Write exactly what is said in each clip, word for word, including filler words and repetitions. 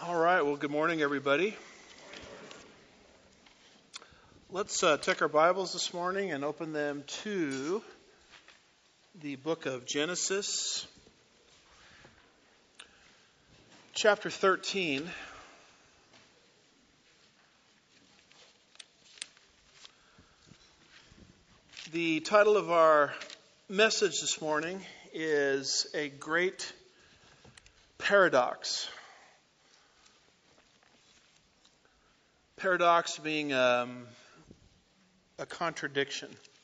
All right, well, good morning, everybody. Let's uh, take our Bibles this morning and open them to the book of Genesis, chapter thirteen. The title of our message this morning is A Great Paradox. Paradox being um, a contradiction,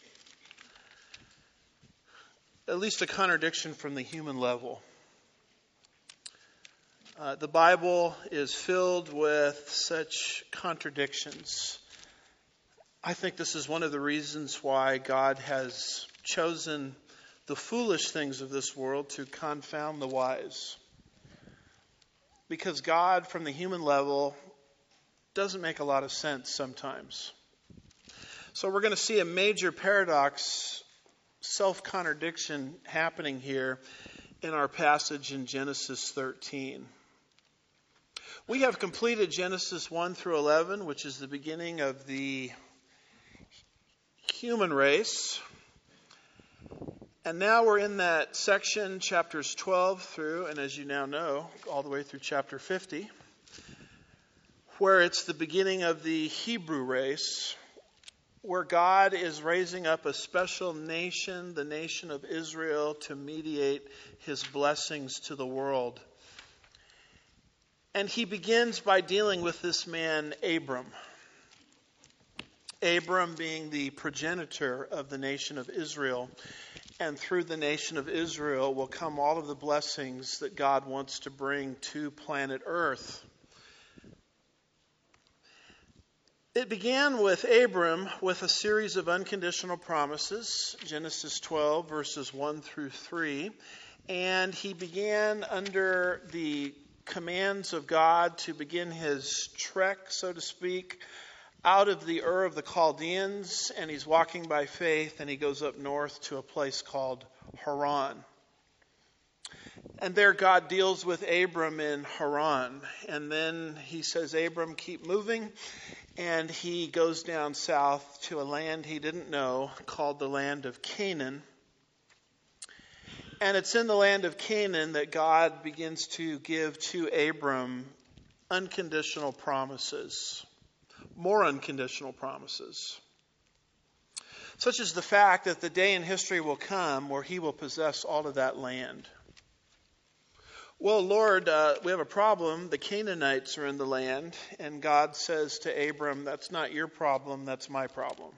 at least a contradiction from the human level. Uh, the Bible is filled with such contradictions. I think this is one of the reasons why God has chosen the foolish things of this world to confound the wise. Because God, from the human level, doesn't make a lot of sense sometimes. So we're going to see a major paradox, self-contradiction happening here in our passage in Genesis thirteen. We have completed Genesis one through eleven, which is the beginning of the human race. And now we're in that section, chapters twelve through, and as you now know, all the way through chapter fifty, where it's the beginning of the Hebrew race, where God is raising up a special nation, the nation of Israel, to mediate his blessings to the world. And he begins by dealing with this man, Abram. Abram being the progenitor of the nation of Israel. And through the nation of Israel will come all of the blessings that God wants to bring to planet Earth. It began with Abram with a series of unconditional promises, Genesis twelve, verses one through three. And he began under the commands of God to begin his trek, so to speak, out of the Ur of the Chaldeans. And he's walking by faith, and he goes up north to a place called Haran. And there God deals with Abram in Haran. And then he says, Abram, keep moving. And he goes down south to a land he didn't know called the land of Canaan. And it's in the land of Canaan that God begins to give to Abram unconditional promises, more unconditional promises, such as the fact that the day in history will come where he will possess all of that land. Well, Lord, uh, we have a problem. The Canaanites are in the land, and God says to Abram, that's not your problem, that's my problem.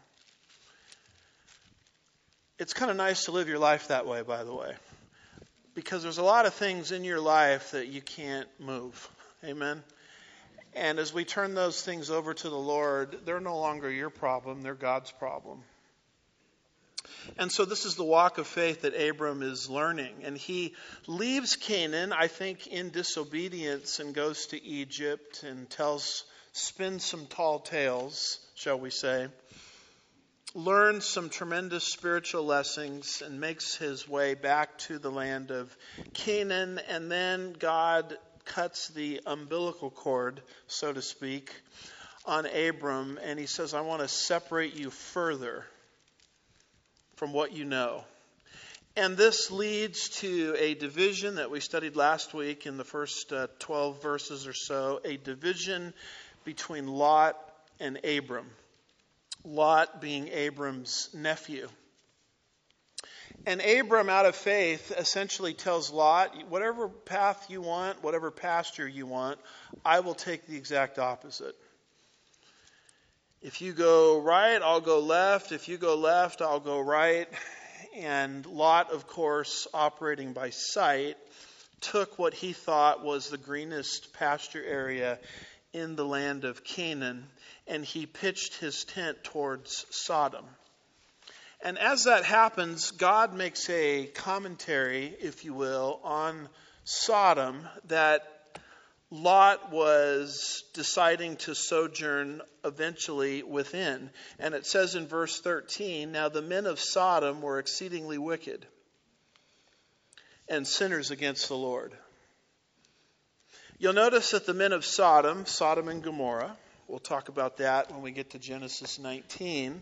It's kind of nice to live your life that way, by the way, because there's a lot of things in your life that you can't move. Amen? And as we turn those things over to the Lord, they're no longer your problem, they're God's problem. And so this is the walk of faith that Abram is learning. And he leaves Canaan, I think, in disobedience and goes to Egypt and tells, spins some tall tales, shall we say, learns some tremendous spiritual lessons and makes his way back to the land of Canaan. And then God cuts the umbilical cord, so to speak, on Abram. And he says, I want to separate you further from what you know. And this leads to a division that we studied last week in the first uh, twelve verses or so, a division between Lot and Abram. Lot being Abram's nephew. And Abram, out of faith, essentially tells Lot, whatever path you want, whatever pasture you want, I will take the exact opposite. If you go right, I'll go left. If you go left, I'll go right. And Lot, of course, operating by sight, took what he thought was the greenest pasture area in the land of Canaan, and he pitched his tent towards Sodom. And as that happens, God makes a commentary, if you will, on Sodom that Lot was deciding to sojourn eventually within. And it says in verse thirteen, now the men of Sodom were exceedingly wicked and sinners against the Lord. You'll notice that the men of Sodom, Sodom and Gomorrah, we'll talk about that when we get to Genesis nineteen.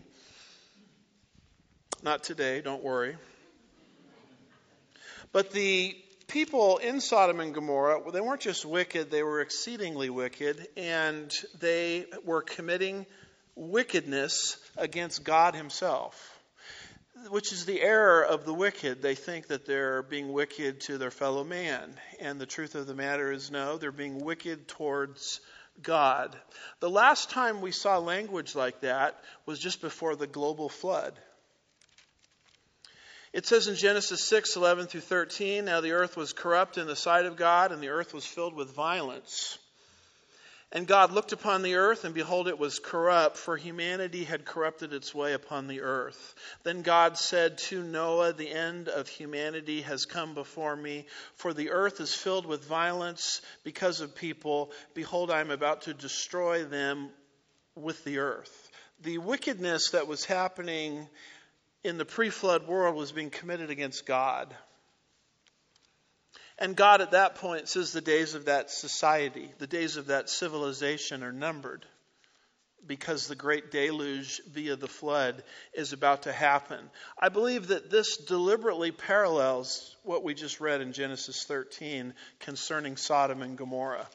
Not today, don't worry. But the people in Sodom and Gomorrah, well, they weren't just wicked, they were exceedingly wicked, and they were committing wickedness against God himself, which is the error of the wicked. They think that they're being wicked to their fellow man, and the truth of the matter is no, they're being wicked towards God. The last time we saw language like that was just before the global flood. It says in Genesis six, eleven through thirteen, now the earth was corrupt in the sight of God, and the earth was filled with violence. And God looked upon the earth, and behold, it was corrupt, for humanity had corrupted its way upon the earth. Then God said to Noah, the end of humanity has come before me, for the earth is filled with violence because of people. Behold, I am about to destroy them with the earth. The wickedness that was happening in the pre-flood world was being committed against God. And God at that point says the days of that society, the days of that civilization are numbered, because the great deluge via the flood is about to happen. I believe that this deliberately parallels what we just read in Genesis thirteen concerning Sodom and Gomorrah.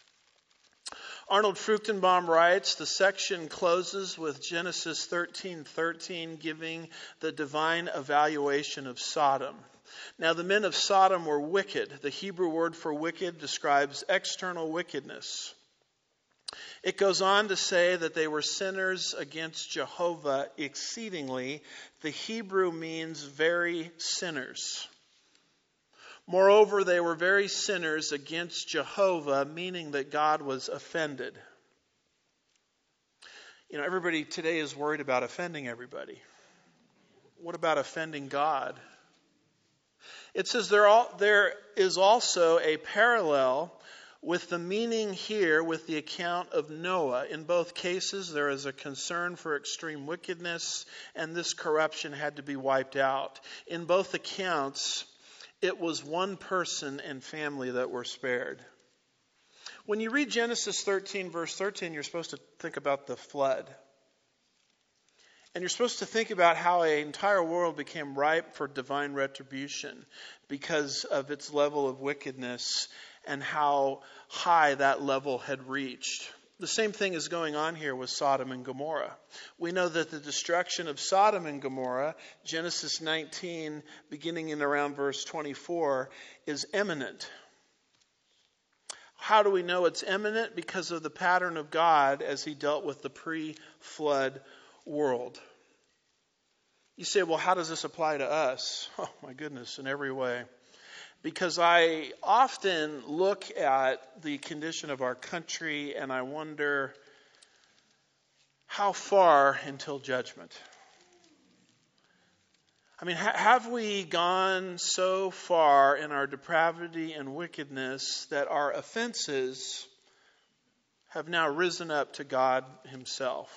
Arnold Fruchtenbaum writes, the section closes with Genesis thirteen thirteen giving the divine evaluation of Sodom. Now the men of Sodom were wicked. The Hebrew word for wicked describes external wickedness. It goes on to say that they were sinners against Jehovah exceedingly. The Hebrew means very sinners. Moreover, they were very sinners against Jehovah, meaning that God was offended. You know, everybody today is worried about offending everybody. What about offending God? It says there, all, there is also a parallel with the meaning here with the account of Noah. In both cases, there is a concern for extreme wickedness, and this corruption had to be wiped out. In both accounts, it was one person and family that were spared. When you read Genesis thirteen, verse thirteen, you're supposed to think about the flood. And you're supposed to think about how an entire world became ripe for divine retribution because of its level of wickedness and how high that level had reached. The same thing is going on here with Sodom and Gomorrah. We know that the destruction of Sodom and Gomorrah, Genesis nineteen, beginning in around verse twenty-four, is imminent. How do we know it's imminent? Because of the pattern of God as he dealt with the pre-flood world. You say, well, how does this apply to us? Oh, my goodness, in every way. Because I often look at the condition of our country and I wonder, how far until judgment? I mean, ha- have we gone so far in our depravity and wickedness that our offenses have now risen up to God himself?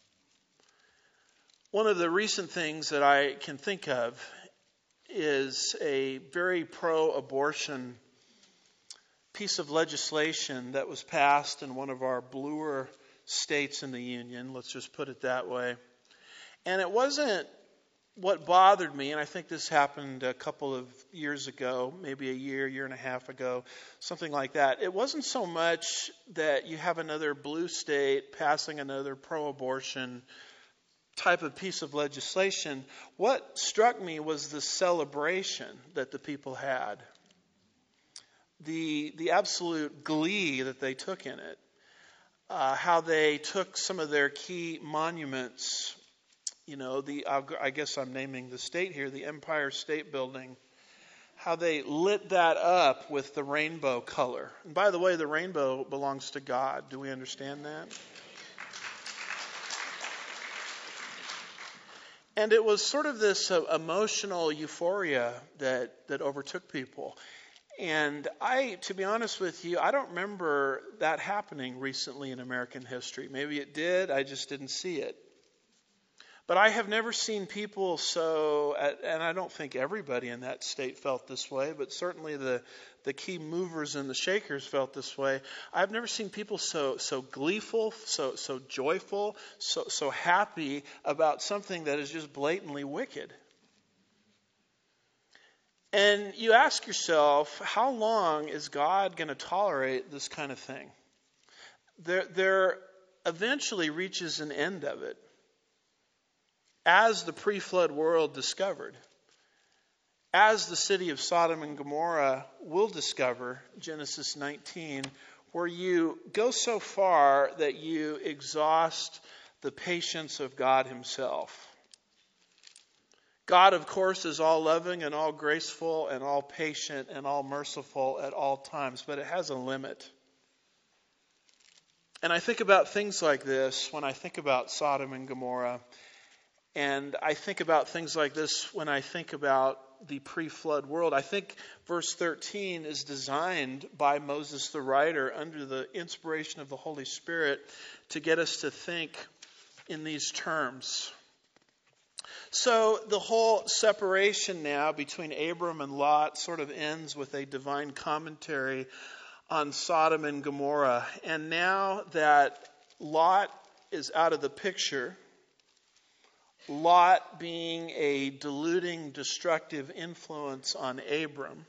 One of the recent things that I can think of is a very pro-abortion piece of legislation that was passed in one of our bluer states in the Union, let's just put it that way. And it wasn't what bothered me, and I think this happened a couple of years ago, maybe a year, year and a half ago, something like that. It wasn't so much that you have another blue state passing another pro-abortion type of piece of legislation. What struck me was the celebration that the people had. The, the absolute glee that they took in it. Uh, how they took some of their key monuments, you know, the I guess I'm naming the state here, the Empire State Building, how they lit that up with the rainbow color. And by the way, the rainbow belongs to God. Do we understand that? And it was sort of this uh, emotional euphoria that, that overtook people. And I, to be honest with you, I don't remember that happening recently in American history. Maybe it did, I just didn't see it. But I have never seen people so, and I don't think everybody in that state felt this way, but certainly the, the key movers and the shakers felt this way. I've never seen people so so gleeful, so so joyful, so so happy about something that is just blatantly wicked. And you ask yourself, how long is God going to tolerate this kind of thing? There, there eventually reaches an end of it. As the pre-flood world discovered, as the city of Sodom and Gomorrah will discover, Genesis nineteen, where you go so far that you exhaust the patience of God himself. God, of course, is all loving and all graceful and all patient and all merciful at all times, but it has a limit. And I think about things like this when I think about Sodom and Gomorrah. And I think about things like this when I think about the pre-flood world. I think verse thirteen is designed by Moses the writer under the inspiration of the Holy Spirit to get us to think in these terms. So the whole separation now between Abram and Lot sort of ends with a divine commentary on Sodom and Gomorrah. And now that Lot is out of the picture, Lot being a deluding, destructive influence on Abram,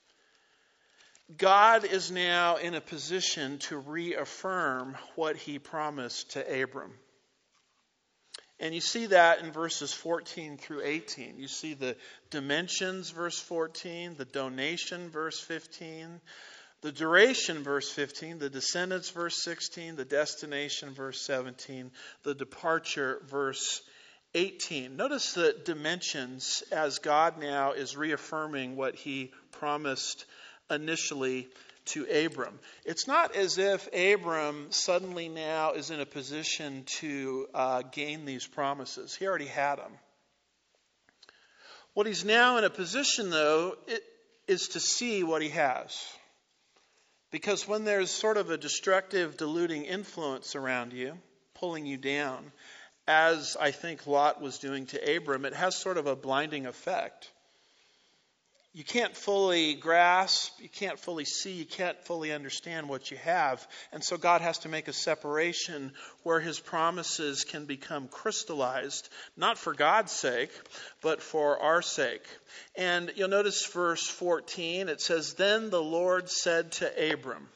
God is now in a position to reaffirm what he promised to Abram. And you see that in verses fourteen through eighteen. You see the dimensions, verse fourteen, the donation, verse fifteen, the duration, verse fifteen, the descendants, verse sixteen, the destination, verse seventeen, the departure, verse eighteen. Notice the dimensions as God now is reaffirming what he promised initially to Abram. It's not as if Abram suddenly now is in a position to uh, gain these promises. He already had them. What he's now in a position, though, it, is to see what he has. Because when there's sort of a destructive, deluding influence around you, pulling you down, as I think Lot was doing to Abram, it has sort of a blinding effect. You can't fully grasp, you can't fully see, you can't fully understand what you have. And so God has to make a separation where his promises can become crystallized, not for God's sake, but for our sake. And you'll notice verse fourteen, it says, "Then the Lord said to Abram."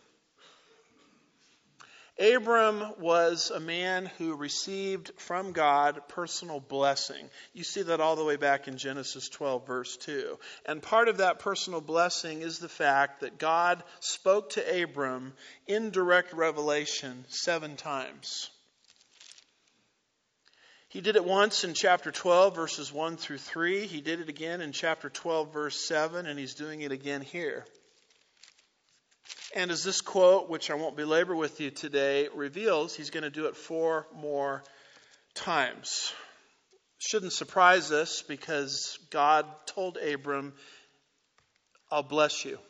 Abram was a man who received from God personal blessing. You see that all the way back in Genesis twelve, verse two. And part of that personal blessing is the fact that God spoke to Abram in direct revelation seven times. He did it once in chapter twelve, verses one through three. He did it again in chapter twelve, verse seven, and he's doing it again here. And as this quote, which I won't belabor with you today, reveals, he's going to do it four more times. Shouldn't surprise us because God told Abram, "I'll bless you."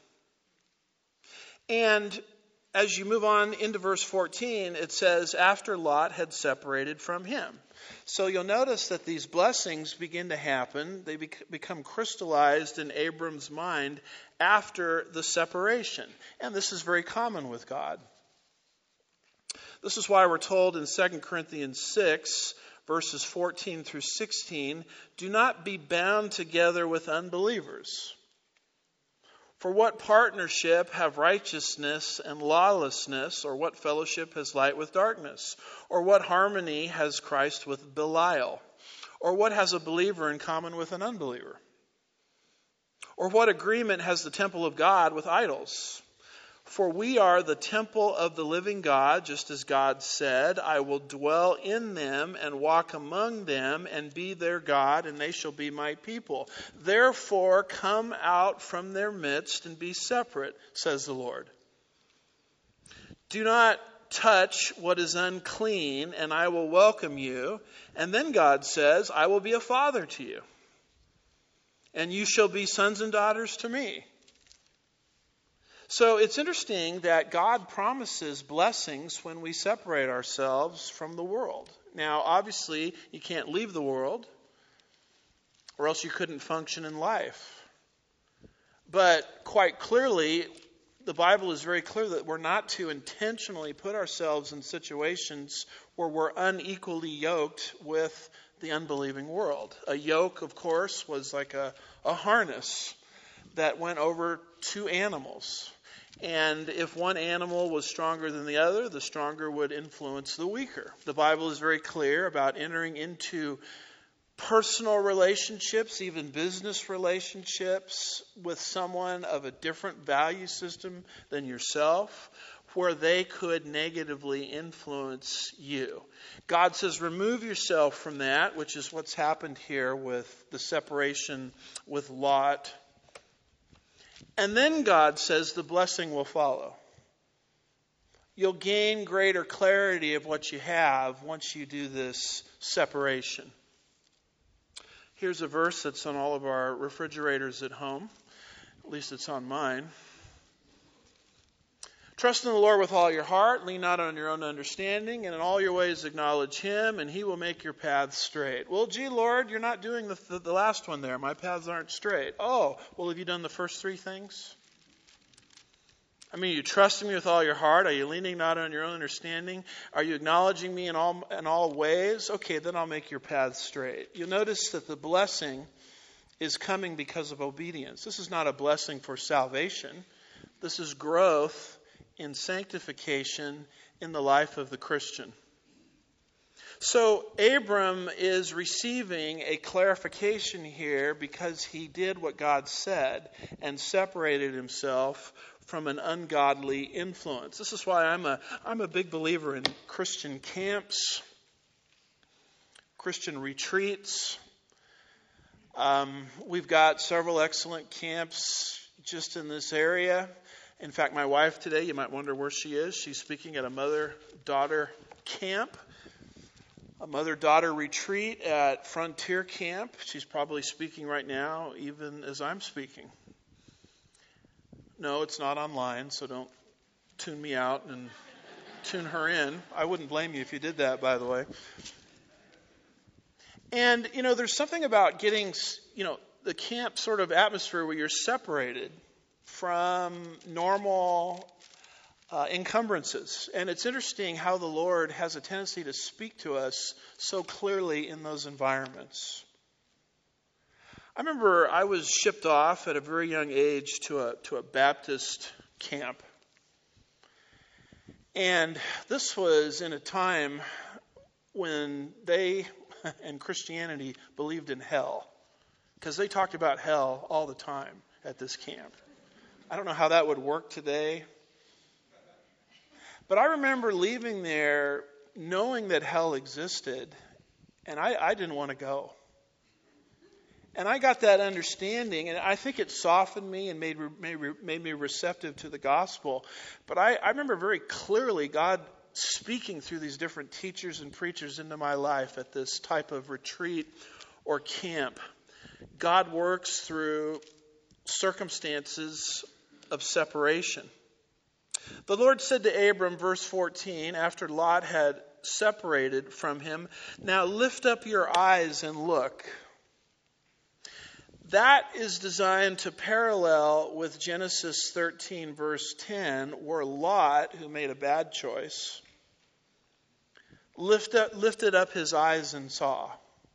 And as you move on into verse fourteen, it says, after Lot had separated from him. So you'll notice that these blessings begin to happen. They bec- become crystallized in Abram's mind after the separation. And this is very common with God. This is why we're told in Second Corinthians six, verses fourteen through sixteen, "Do not be bound together with unbelievers. For what partnership have righteousness and lawlessness, or what fellowship has light with darkness? Or what harmony has Christ with Belial? Or what has a believer in common with an unbeliever? Or what agreement has the temple of God with idols? For we are the temple of the living God, just as God said, 'I will dwell in them and walk among them and be their God, and they shall be my people. Therefore come out from their midst and be separate,' says the Lord. 'Do not touch what is unclean, and I will welcome you.' And then God says, 'I will be a father to you, and you shall be sons and daughters to me.'" So it's interesting that God promises blessings when we separate ourselves from the world. Now, obviously, you can't leave the world, or else you couldn't function in life. But quite clearly, the Bible is very clear that we're not to intentionally put ourselves in situations where we're unequally yoked with the unbelieving world. A yoke, of course, was like a, a harness that went over two animals. And if one animal was stronger than the other, the stronger would influence the weaker. The Bible is very clear about entering into personal relationships, even business relationships, with someone of a different value system than yourself, where they could negatively influence you. God says, remove yourself from that, which is what's happened here with the separation with Lot. And then God says the blessing will follow. You'll gain greater clarity of what you have once you do this separation. Here's a verse that's on all of our refrigerators at home. At least it's on mine. Trust in the Lord with all your heart. Lean not on your own understanding. And in all your ways acknowledge Him, and He will make your paths straight. Well, gee, Lord, you're not doing the, the, the last one there. My paths aren't straight. Oh, well, have you done the first three things? I mean, you trust me with all your heart. Are you leaning not on your own understanding? Are you acknowledging me in all in all ways? Okay, then I'll make your paths straight. You'll notice that the blessing is coming because of obedience. This is not a blessing for salvation. This is growth in sanctification in the life of the Christian. So Abram is receiving a clarification here because he did what God said and separated himself from an ungodly influence. This is why I'm a I'm a big believer in Christian camps, Christian retreats. Um, we've got several excellent camps just in this area. In fact, my wife today, you might wonder where she is. She's speaking at a mother-daughter camp, a mother-daughter retreat at Frontier Camp. She's probably speaking right now, even as I'm speaking. No, it's not online, so don't tune me out and tune her in. I wouldn't blame you if you did that, by the way. And, you know, there's something about getting, you know, the camp sort of atmosphere where you're separated from normal uh, encumbrances. And it's interesting how the Lord has a tendency to speak to us so clearly in those environments. I remember I was shipped off at a very young age to a to a Baptist camp. And this was in a time when they and Christianity believed in hell, because they talked about hell all the time at this camp. I don't know how that would work today. But I remember leaving there knowing that hell existed, and I, I didn't want to go. And I got that understanding, and I think it softened me and made made, made me receptive to the gospel. But I, I remember very clearly God speaking through these different teachers and preachers into my life at this type of retreat or camp. God works through circumstances of separation. The Lord said to Abram, verse fourteen, after Lot had separated from him, "Now lift up your eyes and look." That is designed to parallel with Genesis thirteen, verse ten, where Lot, who made a bad choice, lift up, lifted up his eyes and saw.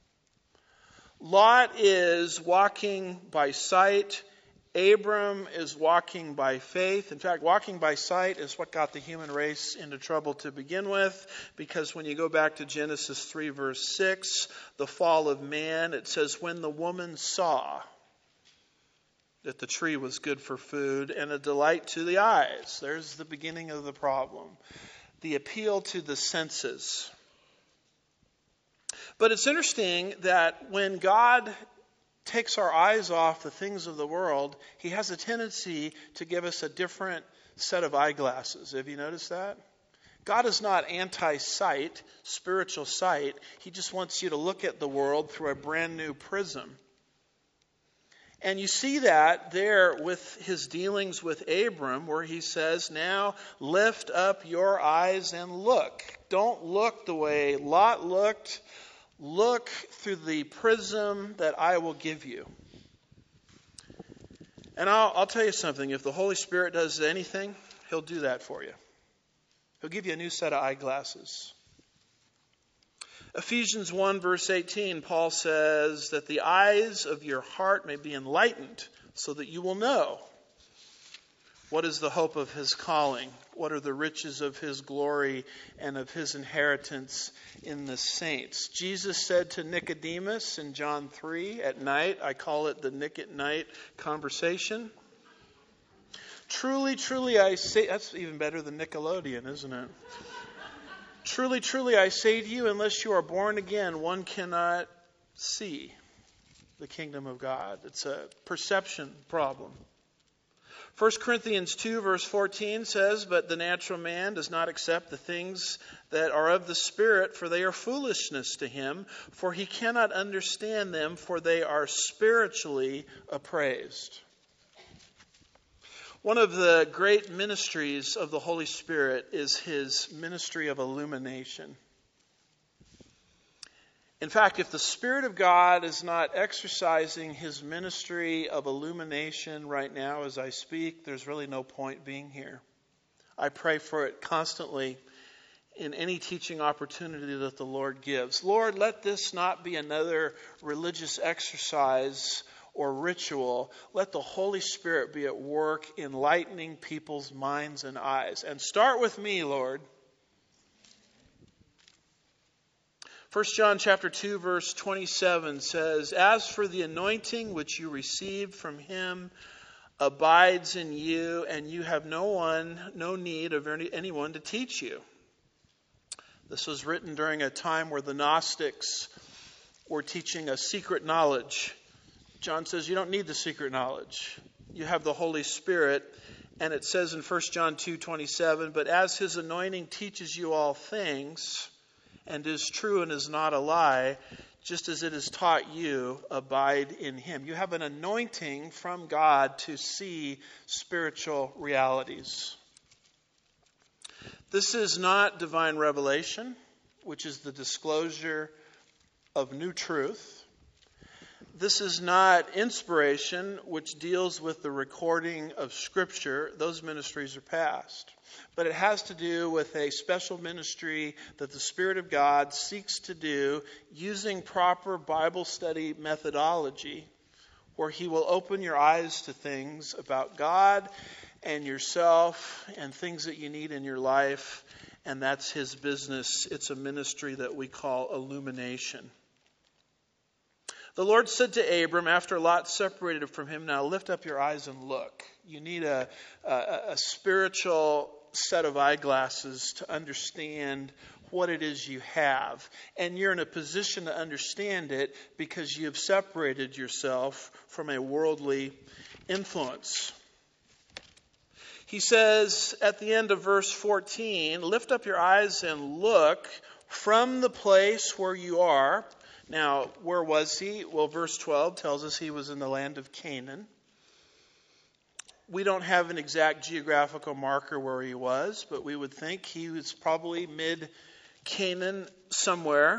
Lot is walking by sight. Abram is walking by faith. In fact, walking by sight is what got the human race into trouble to begin with, because when you go back to Genesis three, verse six, the fall of man, it says, when the woman saw that the tree was good for food and a delight to the eyes. There's the beginning of the problem. The appeal to the senses. But it's interesting that when God takes our eyes off the things of the world, He has a tendency to give us a different set of eyeglasses. Have you noticed that? God is not anti-sight, spiritual sight. He just wants you to look at the world through a brand new prism. And you see that there with his dealings with Abram, where he says, now lift up your eyes and look. Don't look the way Lot looked. Look through the prism that I will give you. And I'll, I'll tell you something. If the Holy Spirit does anything, he'll do that for you. He'll give you a new set of eyeglasses. Ephesians one verse eighteen, Paul says that the eyes of your heart may be enlightened so that you will know what is the hope of his calling, what are the riches of his glory and of his inheritance in the saints. Jesus said to Nicodemus in John three at night, I call it the Nick at night conversation. Truly, truly I say, that's even better than Nickelodeon, isn't it? Truly, truly, I say to you, unless you are born again, one cannot see the kingdom of God. It's a perception problem. First Corinthians two, verse fourteen says, but the natural man does not accept the things that are of the Spirit, for they are foolishness to him, for he cannot understand them, for they are spiritually appraised. One of the great ministries of the Holy Spirit is his ministry of illumination. In fact, if the Spirit of God is not exercising his ministry of illumination right now as I speak, there's really no point being here. I pray for it constantly in any teaching opportunity that the Lord gives. Lord, let this not be another religious exercise or ritual. Let the Holy Spirit be at work enlightening people's minds and eyes. And start with me, Lord. First John chapter two verse twenty-seven says, as for the anointing which you received from him abides in you, and you have no one, no need of any, anyone to teach you. This was written during a time where the Gnostics were teaching a secret knowledge. John says you don't need the secret knowledge. You have the Holy Spirit. And it says in First John two twenty-seven, but as his anointing teaches you all things, and is true and is not a lie, just as it has taught you, abide in him. You have an anointing from God to see spiritual realities. This is not divine revelation, which is the disclosure of new truth. This is not inspiration, which deals with the recording of Scripture. Those ministries are past. But it has to do with a special ministry that the Spirit of God seeks to do using proper Bible study methodology, where he will open your eyes to things about God and yourself and things that you need in your life. And that's his business. It's a ministry that we call illumination. The Lord said to Abram, after Lot separated from him, now lift up your eyes and look. You need a, a, a spiritual set of eyeglasses to understand what it is you have. And you're in a position to understand it because you have separated yourself from a worldly influence. He says at the end of verse fourteen, lift up your eyes and look from the place where you are. Now, where was he? Well, verse twelve tells us he was in the land of Canaan. We don't have an exact geographical marker where he was, but we would think he was probably mid-Canaan somewhere.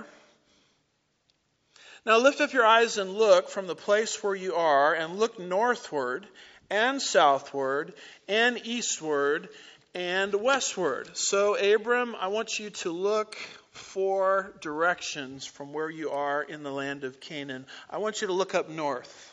Now lift up your eyes and look from the place where you are, and look northward and southward and eastward and westward. So, Abram, I want you to look four directions from where you are in the land of Canaan. I want you to look up north.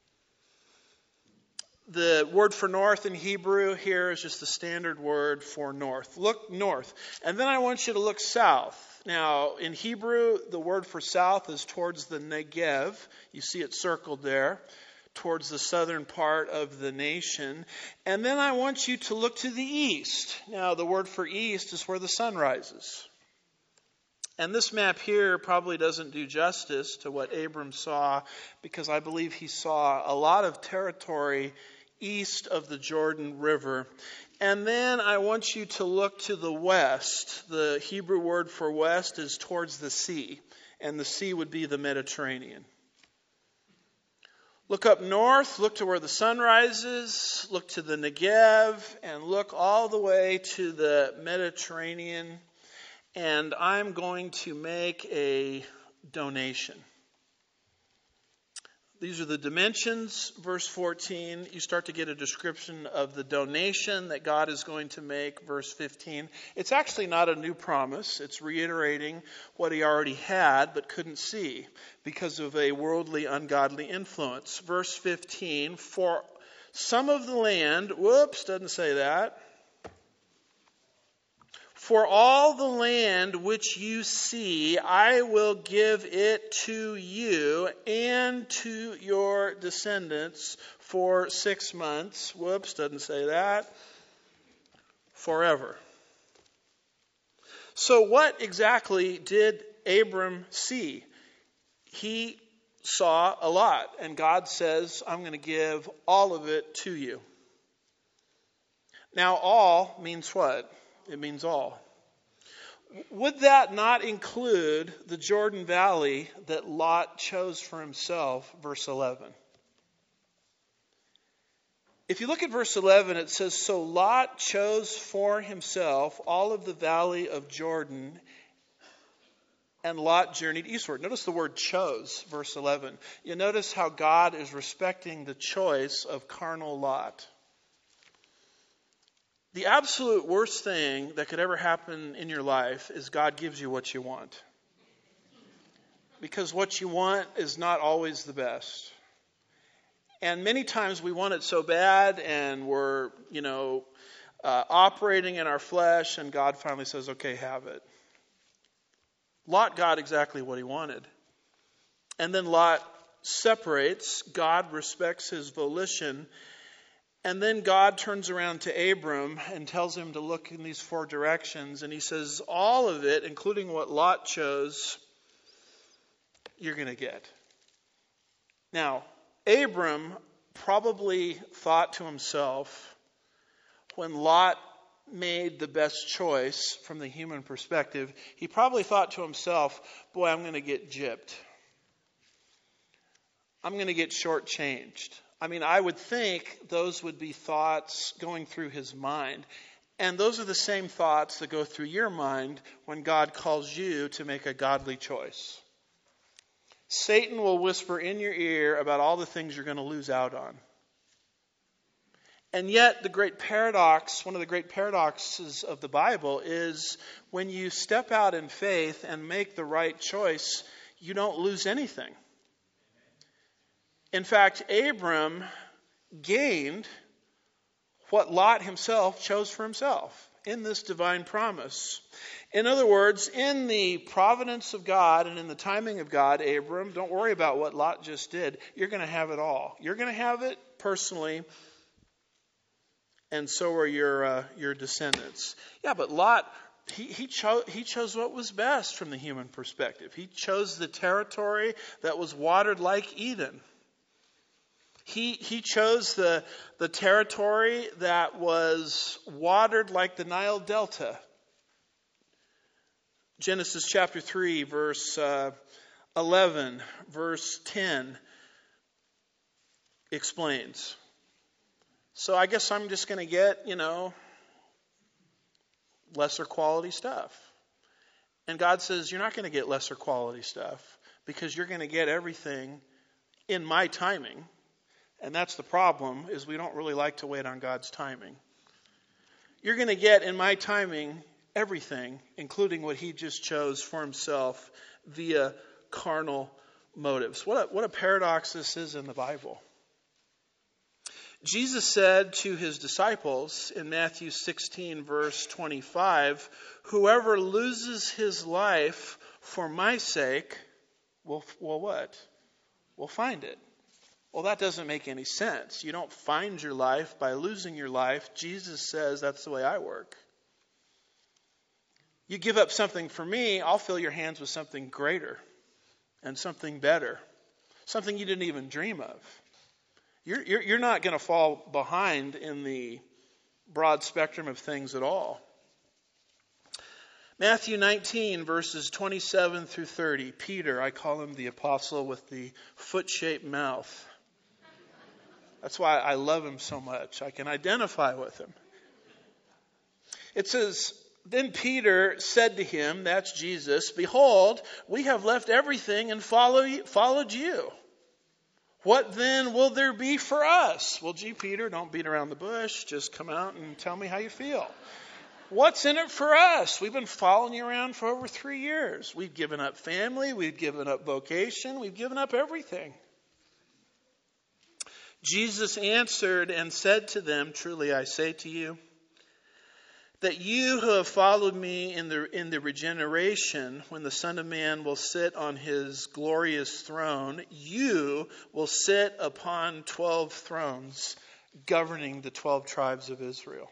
The word for north in Hebrew here is just the standard word for north. Look north. And then I want you to look south. Now, in Hebrew, the word for south is towards the Negev. You see it circled there, towards the southern part of the nation. And then I want you to look to the east. Now, the word for east is where the sun rises. And this map here probably doesn't do justice to what Abram saw, because I believe he saw a lot of territory east of the Jordan River. And then I want you to look to the west. The Hebrew word for west is towards the sea, and the sea would be the Mediterranean. Look up north, look to where the sun rises, look to the Negev, and look all the way to the Mediterranean. And I'm going to make a donation. These are the dimensions, verse fourteen. You start to get a description of the donation that God is going to make, verse fifteen. It's actually not a new promise. It's reiterating what he already had but couldn't see because of a worldly, ungodly influence. Verse fifteen, for some of the land, whoops, doesn't say that. For all the land which you see, I will give it to you and to your descendants for six months. Whoops, doesn't say that. Forever. So what exactly did Abram see? He saw a lot, and God says, I'm going to give all of it to you. Now, all means what? It means all. Would that not include the Jordan Valley that Lot chose for himself, verse eleven? If you look at verse eleven, it says, so Lot chose for himself all of the valley of Jordan, and Lot journeyed eastward. Notice the word chose, verse eleven. You notice how God is respecting the choice of carnal Lot. The absolute worst thing that could ever happen in your life is God gives you what you want. Because what you want is not always the best. And many times we want it so bad and we're, you know, uh, operating in our flesh, and God finally says, okay, have it. Lot got exactly what he wanted. And then Lot separates. God respects his volition. And then God turns around to Abram and tells him to look in these four directions. And he says, all of it, including what Lot chose, you're going to get. Now, Abram probably thought to himself, when Lot made the best choice from the human perspective, he probably thought to himself, boy, I'm going to get gypped. I'm going to get shortchanged. I mean, I would think those would be thoughts going through his mind. And those are the same thoughts that go through your mind when God calls you to make a godly choice. Satan will whisper in your ear about all the things you're going to lose out on. And yet, the great paradox, one of the great paradoxes of the Bible is when you step out in faith and make the right choice, you don't lose anything. In fact, Abram gained what Lot himself chose for himself in this divine promise. In other words, in the providence of God and in the timing of God, Abram, don't worry about what Lot just did. You're going to have it all. You're going to have it personally, and so are your uh, your descendants. Yeah, but Lot, he he chose he chose what was best from the human perspective. He chose the territory that was watered like Eden. He he chose the, the territory that was watered like the Nile Delta. Genesis chapter three, verse uh, eleven, verse ten explains. So I guess I'm just going to get, you know, lesser quality stuff. And God says, you're not going to get lesser quality stuff because you're going to get everything in my timing. And that's the problem, is we don't really like to wait on God's timing. You're going to get, in my timing, everything, including what he just chose for himself via carnal motives. What a, what a paradox this is in the Bible. Jesus said to his disciples in Matthew sixteen, verse twenty-five, whoever loses his life for my sake will, will what? Will find it. Well, that doesn't make any sense. You don't find your life by losing your life. Jesus says that's the way I work. You give up something for me, I'll fill your hands with something greater and something better, something you didn't even dream of. You're, you're, you're not going to fall behind in the broad spectrum of things at all. Matthew nineteen, verses twenty-seven through thirty. Peter, I call him the apostle with the foot-shaped mouth. That's why I love him so much. I can identify with him. It says, then Peter said to him, that's Jesus, behold, we have left everything and follow you, followed you. What then will there be for us? Well, gee, Peter, don't beat around the bush. Just come out and tell me how you feel. What's in it for us? We've been following you around for over three years. We've given up family. We've given up vocation. We've given up everything. Jesus answered and said to them, truly I say to you, that you who have followed me in the in the regeneration, when the Son of Man will sit on his glorious throne, you will sit upon twelve thrones, governing the twelve tribes of Israel.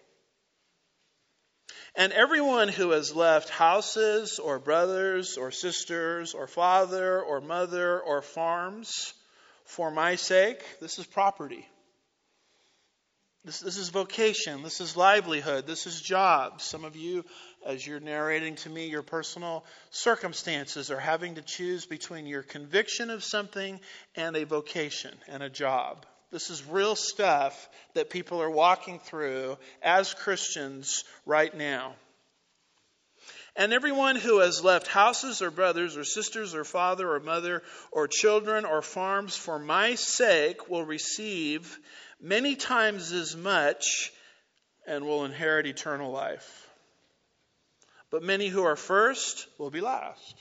And everyone who has left houses or brothers or sisters or father or mother or farms for my sake, this is property. This, this is vocation. This is livelihood. This is jobs. Some of you, as you're narrating to me your personal circumstances, are having to choose between your conviction of something and a vocation and a job. This is real stuff that people are walking through as Christians right now. And everyone who has left houses or brothers or sisters or father or mother or children or farms for my sake will receive many times as much and will inherit eternal life. But many who are first will be last.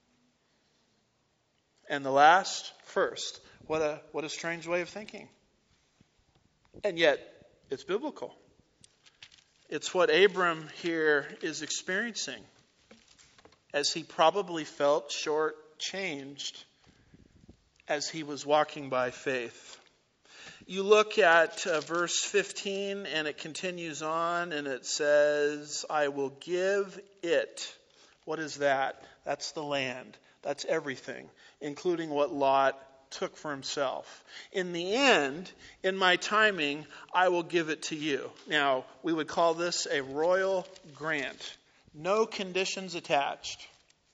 And the last first. What a what a strange way of thinking. And yet, it's biblical. It's what Abram here is experiencing, as he probably felt shortchanged as he was walking by faith. You look at uh, verse fifteen, and it continues on, and it says, I will give it. What is that? That's the land. That's everything, including what Lot took for himself. In the end, in my timing, I will give it to you. Now, we would call this a royal grant. No conditions attached.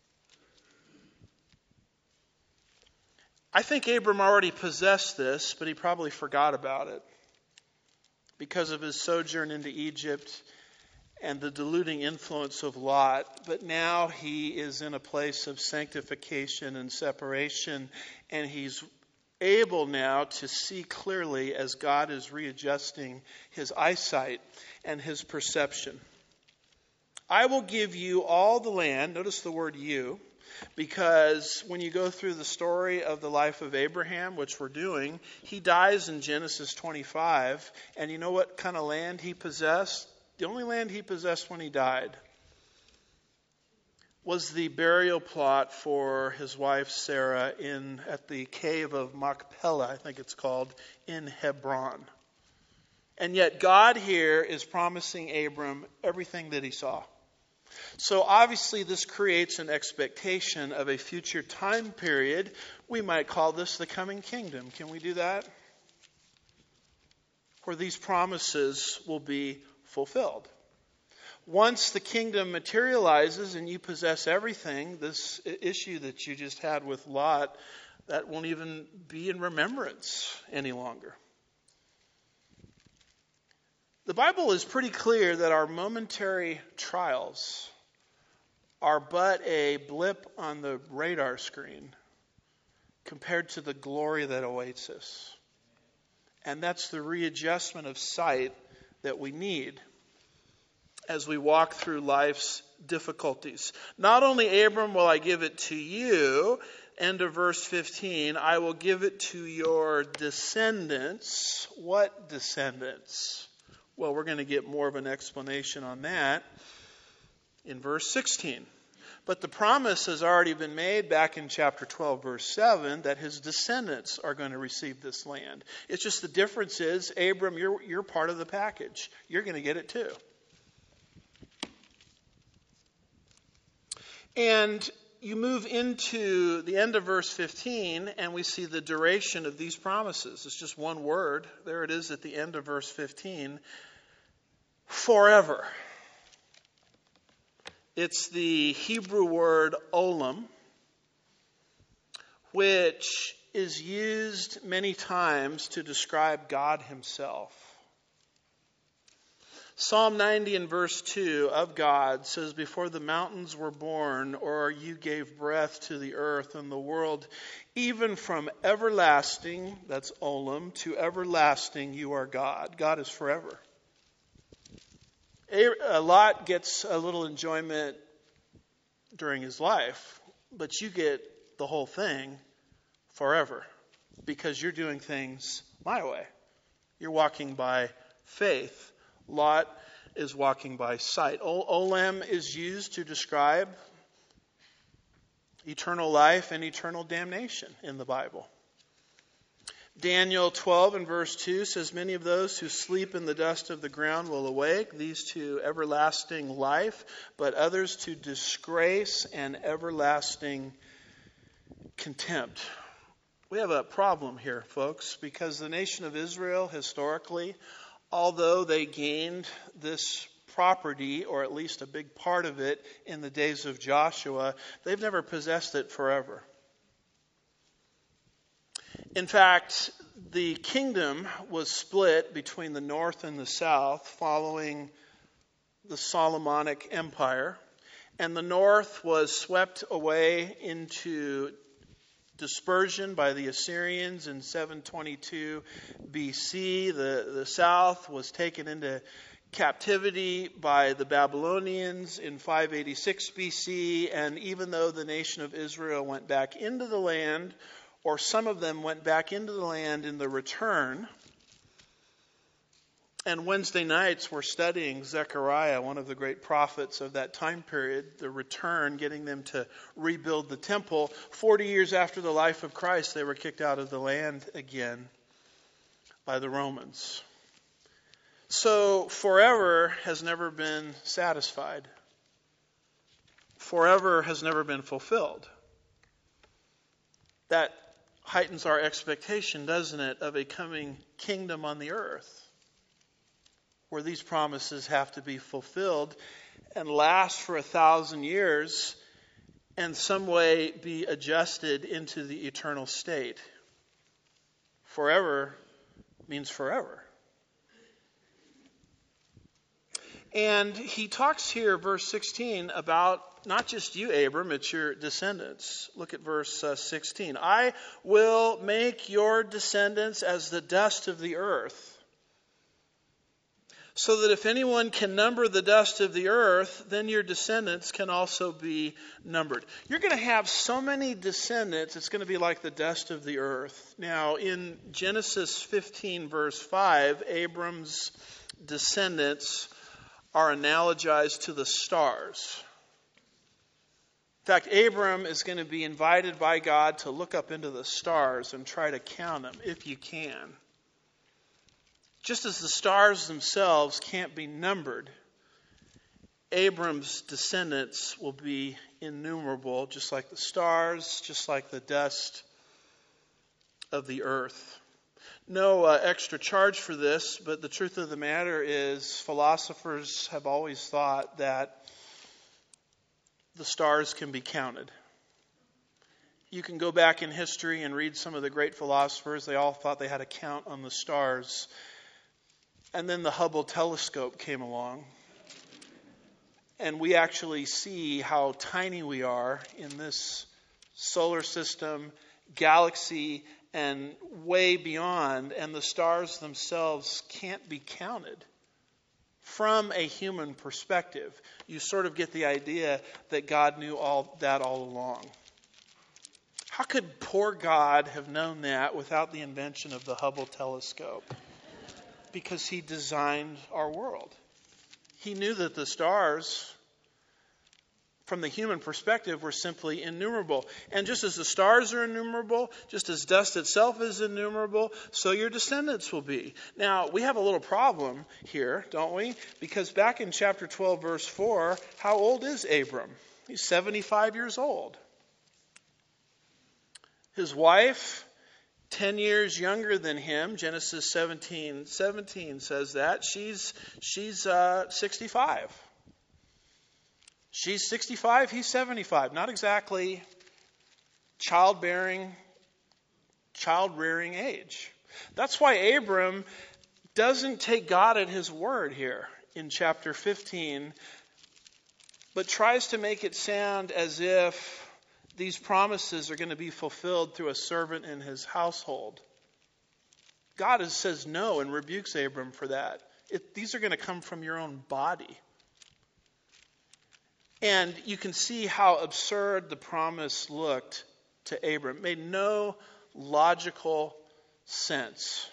I think Abram already possessed this, but he probably forgot about it because of his sojourn into Egypt and the deluding influence of Lot. But now he is in a place of sanctification and separation, and he's able now to see clearly as God is readjusting his eyesight and his perception. I will give you all the land. Notice the word you. Because when you go through the story of the life of Abraham, which we're doing, he dies in Genesis twenty-five. And you know what kind of land he possessed? The only land he possessed when he died was the burial plot for his wife Sarah in at the cave of Machpelah, I think it's called, in Hebron. And yet God here is promising Abram everything that he saw. So obviously this creates an expectation of a future time period. We might call this the coming kingdom. Can we do that? Where these promises will be fulfilled. Once the kingdom materializes and you possess everything, this issue that you just had with Lot, that won't even be in remembrance any longer. The Bible is pretty clear that our momentary trials are but a blip on the radar screen compared to the glory that awaits us. And that's the readjustment of sight that we need as we walk through life's difficulties. Not only, Abram, will I give it to you, end of verse fifteen, I will give it to your descendants. What descendants? Well, we're going to get more of an explanation on that in verse sixteen. But the promise has already been made back in chapter twelve, verse seven, that his descendants are going to receive this land. It's just the difference is, Abram, you're, you're part of the package. You're going to get it too. And you move into the end of verse fifteen, and we see the duration of these promises. It's just one word. There it is at the end of verse fifteen. Forever. It's the Hebrew word olam, which is used many times to describe God himself. Psalm ninety and verse two of God says, "Before the mountains were born, or you gave breath to the earth and the world, even from everlasting," that's Olam, "to everlasting you are God." God is forever. A Lot gets a little enjoyment during his life, but you get the whole thing forever because you're doing things my way. You're walking by faith. Lot is walking by sight. Olam is used to describe eternal life and eternal damnation in the Bible. Daniel twelve and verse two says, "Many of those who sleep in the dust of the ground will awake, these to everlasting life, but others to disgrace and everlasting contempt." We have a problem here, folks, because the nation of Israel historically, although they gained this property, or at least a big part of it, in the days of Joshua, they've never possessed it forever. In fact, the kingdom was split between the north and the south following the Solomonic Empire, and the north was swept away into dispersion by the Assyrians in seven twenty-two B C. The, the south was taken into captivity by the Babylonians in five eighty-six B C. And even though the nation of Israel went back into the land, or some of them went back into the land in the return, and Wednesday nights we're studying Zechariah, one of the great prophets of that time period, the return, getting them to rebuild the temple. Forty years after the life of Christ, they were kicked out of the land again by the Romans. So forever has never been satisfied. Forever has never been fulfilled. That heightens our expectation, doesn't it, of a coming kingdom on the earth, where these promises have to be fulfilled and last for a thousand years and some way be adjusted into the eternal state. Forever means forever. And he talks here, verse sixteen, about not just you, Abram, it's your descendants. Look at verse uh, sixteen. "I will make your descendants as the dust of the earth, so that if anyone can number the dust of the earth, then your descendants can also be numbered." You're going to have so many descendants, it's going to be like the dust of the earth. Now, in Genesis fifteen, verse five, Abram's descendants are analogized to the stars. In fact, Abram is going to be invited by God to look up into the stars and try to count them, if you can. Just as the stars themselves can't be numbered, Abram's descendants will be innumerable, just like the stars, just like the dust of the earth. No uh, extra charge for this, but the truth of the matter is philosophers have always thought that the stars can be counted. You can go back in history and read some of the great philosophers. They all thought they had a count on the stars. And then the Hubble telescope came along. And we actually see how tiny we are in this solar system, galaxy, and way beyond. And the stars themselves can't be counted from a human perspective. You sort of get the idea that God knew all that all along. How could poor God have known that without the invention of the Hubble telescope? Because he designed our world. He knew that the stars, from the human perspective, were simply innumerable. And just as the stars are innumerable, just as dust itself is innumerable, so your descendants will be. Now, we have a little problem here, don't we? Because back in chapter twelve, verse four, how old is Abram? He's seventy-five years old. His wife, ten years younger than him, Genesis seventeen seventeen says that. She's, she's uh, sixty-five. She's sixty-five, he's seventy-five. Not exactly childbearing child-rearing age. That's why Abram doesn't take God at his word here in chapter fifteen, but tries to make it sound as if these promises are going to be fulfilled through a servant in his household. God is, says no and rebukes Abram for that. It, these are going to come from your own body. And you can see how absurd the promise looked to Abram. It made no logical sense.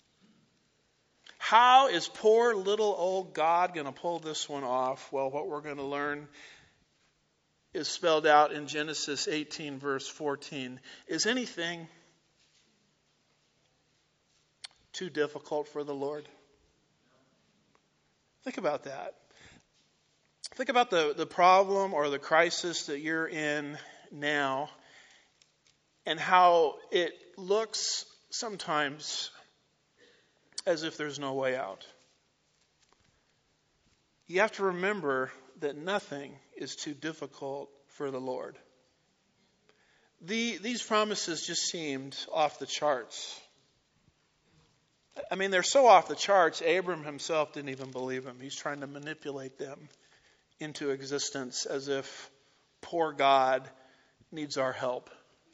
How is poor little old God going to pull this one off? Well, what we're going to learn is spelled out in Genesis eighteen, verse fourteen. Is anything too difficult for the Lord? Think about that. Think about the, the problem or the crisis that you're in now and how it looks sometimes as if there's no way out. You have to remember that nothing is too difficult for the Lord. The, these promises just seemed off the charts. I mean, they're so off the charts, Abram himself didn't even believe them. He's trying to manipulate them into existence as if poor God needs our help.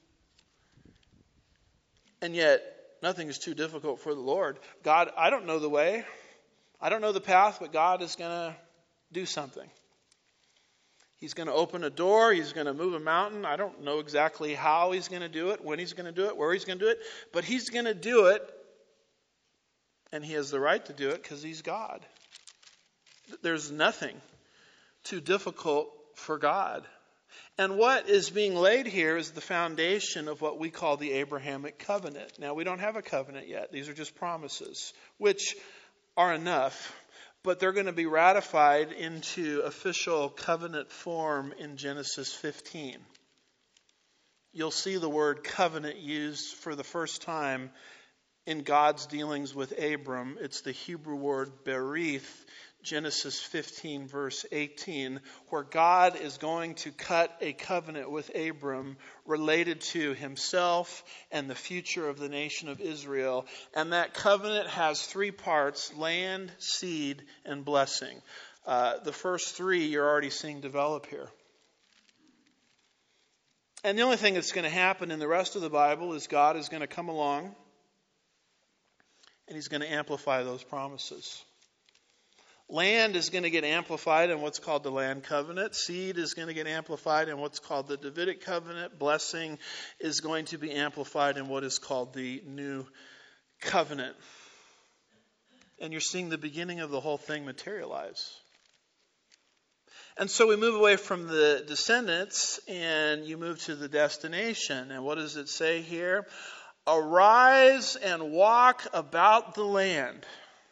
And yet, nothing is too difficult for the Lord. God, I don't know the way. I don't know the path, but God is going to do something. He's going to open a door. He's going to move a mountain. I don't know exactly how he's going to do it, when he's going to do it, where he's going to do it. But he's going to do it. And he has the right to do it because he's God. There's nothing too difficult for God. And what is being laid here is the foundation of what we call the Abrahamic covenant. Now, we don't have a covenant yet. These are just promises, which are enough. But they're going to be ratified into official covenant form in Genesis fifteen. You'll see the word covenant used for the first time in God's dealings with Abram. It's the Hebrew word berith, Genesis fifteen, verse eighteen, where God is going to cut a covenant with Abram related to himself and the future of the nation of Israel. And that covenant has three parts: land, seed, and blessing. Uh, the first three you're already seeing develop here. And the only thing that's going to happen in the rest of the Bible is God is going to come along and he's going to amplify those promises. Land is going to get amplified in what's called the land covenant. Seed is going to get amplified in what's called the Davidic covenant. Blessing is going to be amplified in what is called the new covenant. And you're seeing the beginning of the whole thing materialize. And so we move away from the descendants and you move to the destination. And what does it say here? Arise and walk about the land,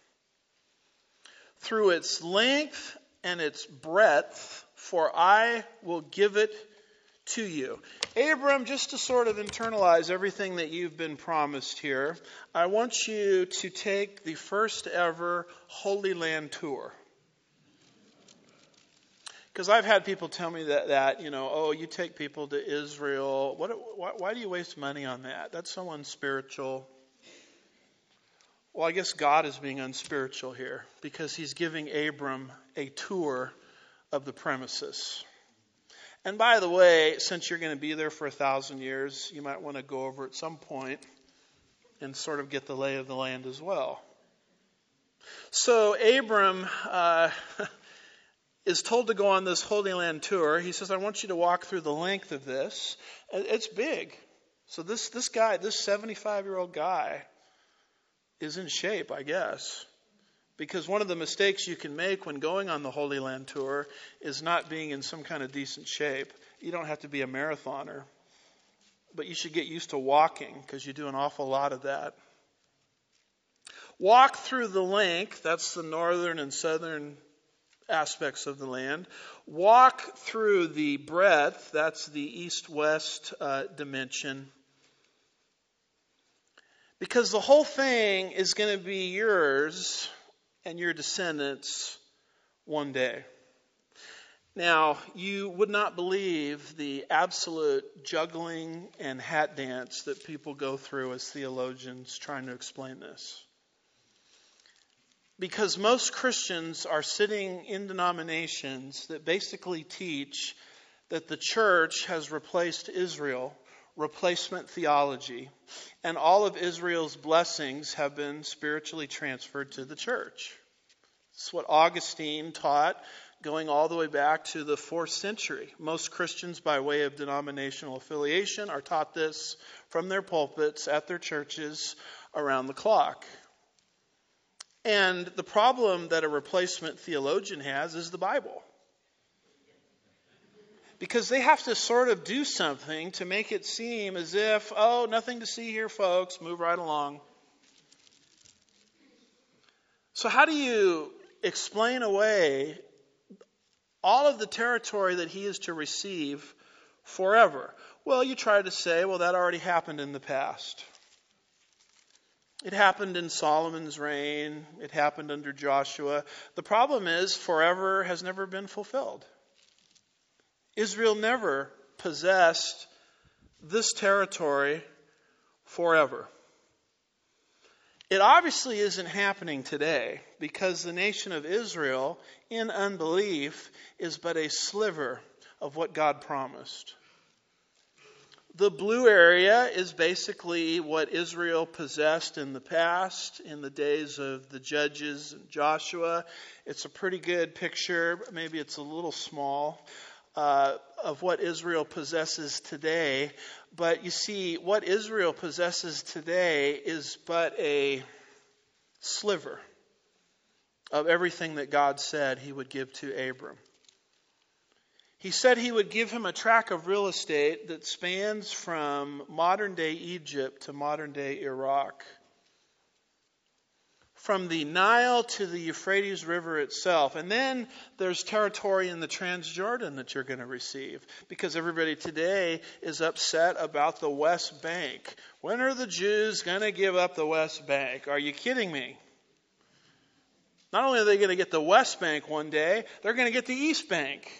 through its length and its breadth, for I will give it to you. Abram, just to sort of internalize everything that you've been promised here, I want you to take the first ever Holy Land tour. Because I've had people tell me that, that, you know, oh, you take people to Israel. What, why, why do you waste money on that? That's so unspiritual. Well, I guess God is being unspiritual here because he's giving Abram a tour of the premises. And by the way, since you're going to be there for a thousand years, you might want to go over at some point and sort of get the lay of the land as well. So Abram uh, is told to go on this Holy Land tour. He says, I want you to walk through the length of this. It's big. So this, this guy, this seventy-five-year-old guy, is in shape, I guess. Because one of the mistakes you can make when going on the Holy Land tour is not being in some kind of decent shape. You don't have to be a marathoner. But you should get used to walking because you do an awful lot of that. Walk through the length, that's the northern and southern aspects of the land. Walk through the breadth, that's the east-west uh, dimension. Because the whole thing is going to be yours and your descendants one day. Now, you would not believe the absolute juggling and hat dance that people go through as theologians trying to explain this. Because most Christians are sitting in denominations that basically teach that the church has replaced Israel, replacement theology, and all of Israel's blessings have been spiritually transferred to the church. It's what Augustine taught going all the way back to the fourth century. Most Christians, by way of denominational affiliation, are taught this from their pulpits at their churches around the clock. And the problem that a replacement theologian has is the Bible. Because they have to sort of do something to make it seem as if, oh, nothing to see here, folks, move right along. So how do you explain away all of the territory that he is to receive forever? Well, you try to say, well, that already happened in the past. It happened in Solomon's reign. It happened under Joshua. The problem is, forever has never been fulfilled. Israel never possessed this territory forever. It obviously isn't happening today because the nation of Israel, in unbelief, is but a sliver of what God promised. The blue area is basically what Israel possessed in the past, in the days of the Judges and Joshua. It's a pretty good picture. Maybe it's a little small uh, of what Israel possesses today. But you see, what Israel possesses today is but a sliver of everything that God said he would give to Abram. He said he would give him a tract of real estate that spans from modern-day Egypt to modern-day Iraq. From the Nile to the Euphrates River itself. And then there's territory in the Transjordan that you're going to receive. Because everybody today is upset about the West Bank. When are the Jews going to give up the West Bank? Are you kidding me? Not only are they going to get the West Bank one day, they're going to get the East Bank.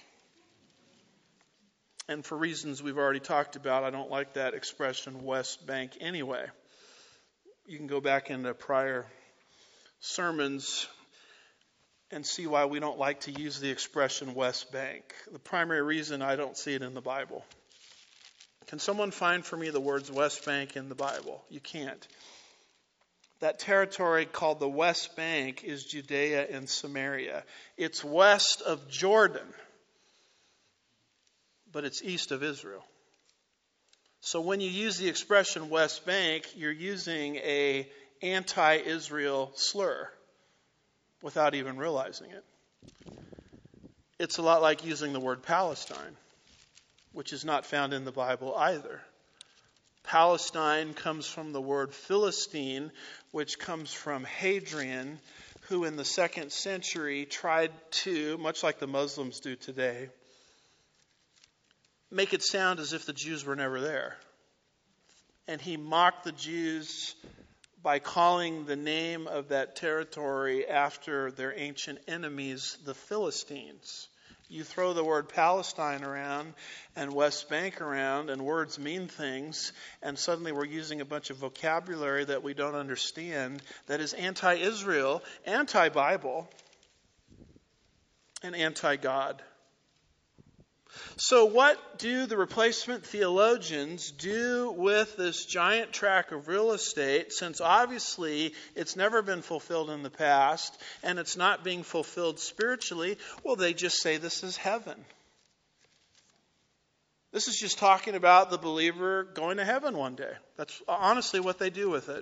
And for reasons we've already talked about, I don't like that expression West Bank anyway. You can go back into prior sermons and see why we don't like to use the expression West Bank. The primary reason I don't see it in the Bible. Can someone find for me the words West Bank in the Bible? You can't. That territory called the West Bank is Judea and Samaria. It's west of Jordan, but it's east of Israel. So when you use the expression West Bank, you're using a anti-Israel slur without even realizing it. It's a lot like using the word Palestine, which is not found in the Bible either. Palestine comes from the word Philistine, which comes from Hadrian, who in the second century tried to, much like the Muslims do today, make it sound as if the Jews were never there. And he mocked the Jews by calling the name of that territory after their ancient enemies, the Philistines. You throw the word Palestine around and West Bank around, and words mean things, and suddenly we're using a bunch of vocabulary that we don't understand that is anti-Israel, anti-Bible, and anti-God. So what do the replacement theologians do with this giant tract of real estate, since obviously it's never been fulfilled in the past and it's not being fulfilled spiritually? Well, they just say this is heaven. This is just talking about the believer going to heaven one day. That's honestly what they do with it.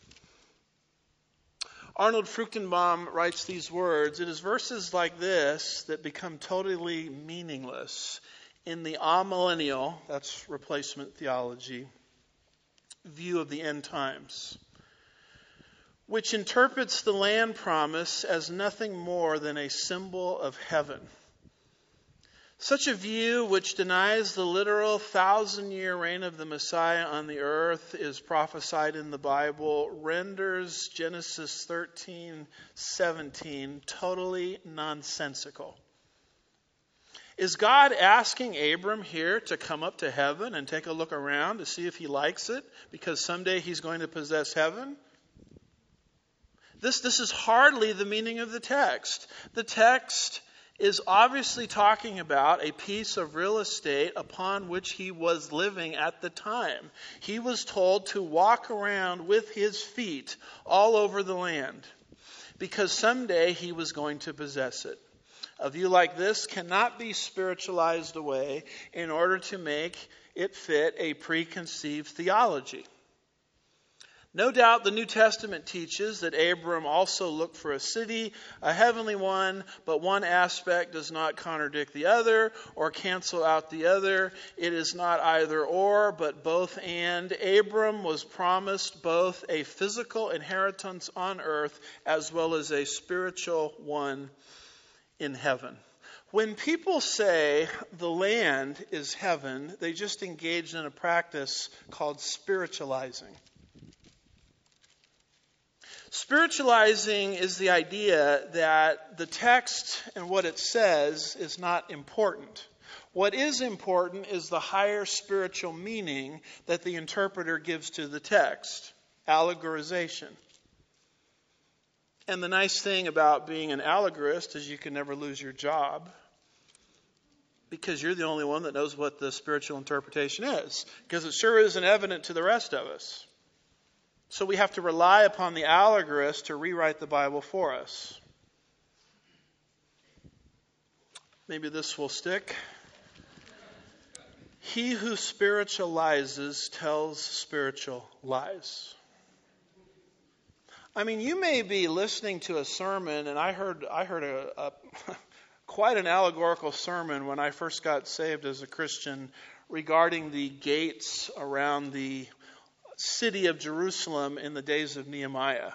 Arnold Fruchtenbaum writes these words: "It is verses like this that become totally meaningless in the amillennial," that's replacement theology, view of the end times, which interprets the land promise as nothing more than a symbol of heaven. Such a view, which denies the literal thousand-year reign of the Messiah on the earth is prophesied in the Bible, renders Genesis thirteen seventeen totally nonsensical. Is God asking Abram here to come up to heaven and take a look around to see if he likes it because someday he's going to possess heaven? This, this is hardly the meaning of the text. The text is obviously talking about a piece of real estate upon which he was living at the time. He was told to walk around with his feet all over the land because someday he was going to possess it. A view like this cannot be spiritualized away in order to make it fit a preconceived theology. No doubt the New Testament teaches that Abram also looked for a city, a heavenly one, but one aspect does not contradict the other or cancel out the other. It is not either or, but both and. Abram was promised both a physical inheritance on earth as well as a spiritual one in heaven. When people say the land is heaven, they just engage in a practice called spiritualizing. Spiritualizing is the idea that the text and what it says is not important. What is important is the higher spiritual meaning that the interpreter gives to the text, allegorization. And the nice thing about being an allegorist is you can never lose your job because you're the only one that knows what the spiritual interpretation is, because it sure isn't evident to the rest of us. So we have to rely upon the allegorist to rewrite the Bible for us. Maybe this will stick. He who spiritualizes tells spiritual lies. I mean, you may be listening to a sermon, and I heard I heard a, a quite an allegorical sermon when I first got saved as a Christian regarding the gates around the city of Jerusalem in the days of Nehemiah.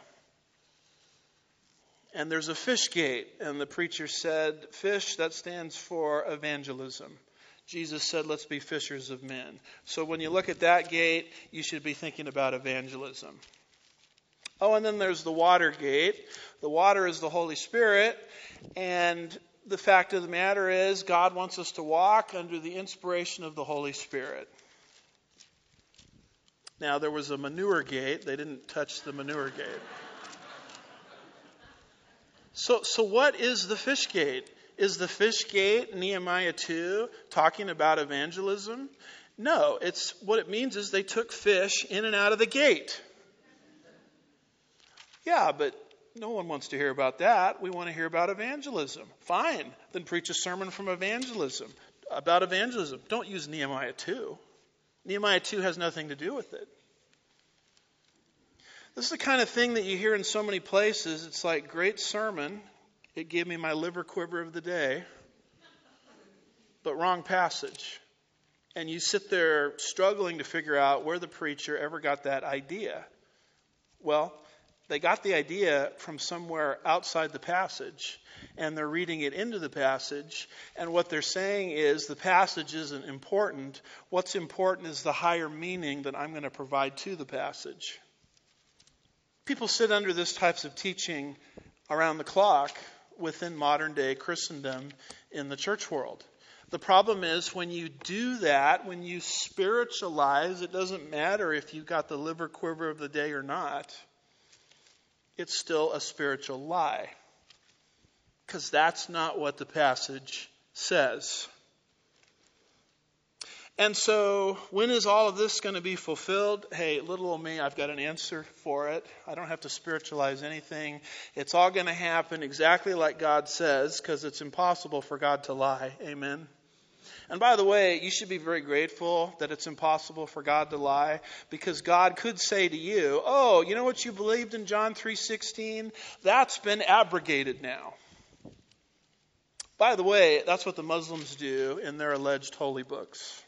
And there's a fish gate, and the preacher said, fish, that stands for evangelism. Jesus said, let's be fishers of men. So when you look at that gate, you should be thinking about evangelism. Oh, and then there's the water gate. The water is the Holy Spirit, and the fact of the matter is God wants us to walk under the inspiration of the Holy Spirit. Now, there was a manure gate. They didn't touch the manure gate. So, so what is the fish gate? Is the fish gate, Nehemiah two, talking about evangelism? No, it's what it means is they took fish in and out of the gate. Yeah, but no one wants to hear about that. We want to hear about evangelism. Fine, then preach a sermon from evangelism, about evangelism. Don't use Nehemiah two. Nehemiah two has nothing to do with it. This is the kind of thing that you hear in so many places. It's like, great sermon. It gave me my liver quiver of the day. But wrong passage. And you sit there struggling to figure out where the preacher ever got that idea. Well, they got the idea from somewhere outside the passage, and they're reading it into the passage, and what they're saying is the passage isn't important. What's important is the higher meaning that I'm going to provide to the passage. People sit under this types of teaching around the clock within modern day Christendom in the church world. The problem is when you do that, when you spiritualize, it doesn't matter if you got the liver quiver of the day or not. It's still a spiritual lie. Because that's not what the passage says. And so, when is all of this going to be fulfilled? Hey, little old me, I've got an answer for it. I don't have to spiritualize anything. It's all going to happen exactly like God says, because it's impossible for God to lie. Amen. And by the way, you should be very grateful that it's impossible for God to lie, because God could say to you, oh, you know what you believed in John three sixteen? That's been abrogated now. By the way, that's what the Muslims do in their alleged holy books.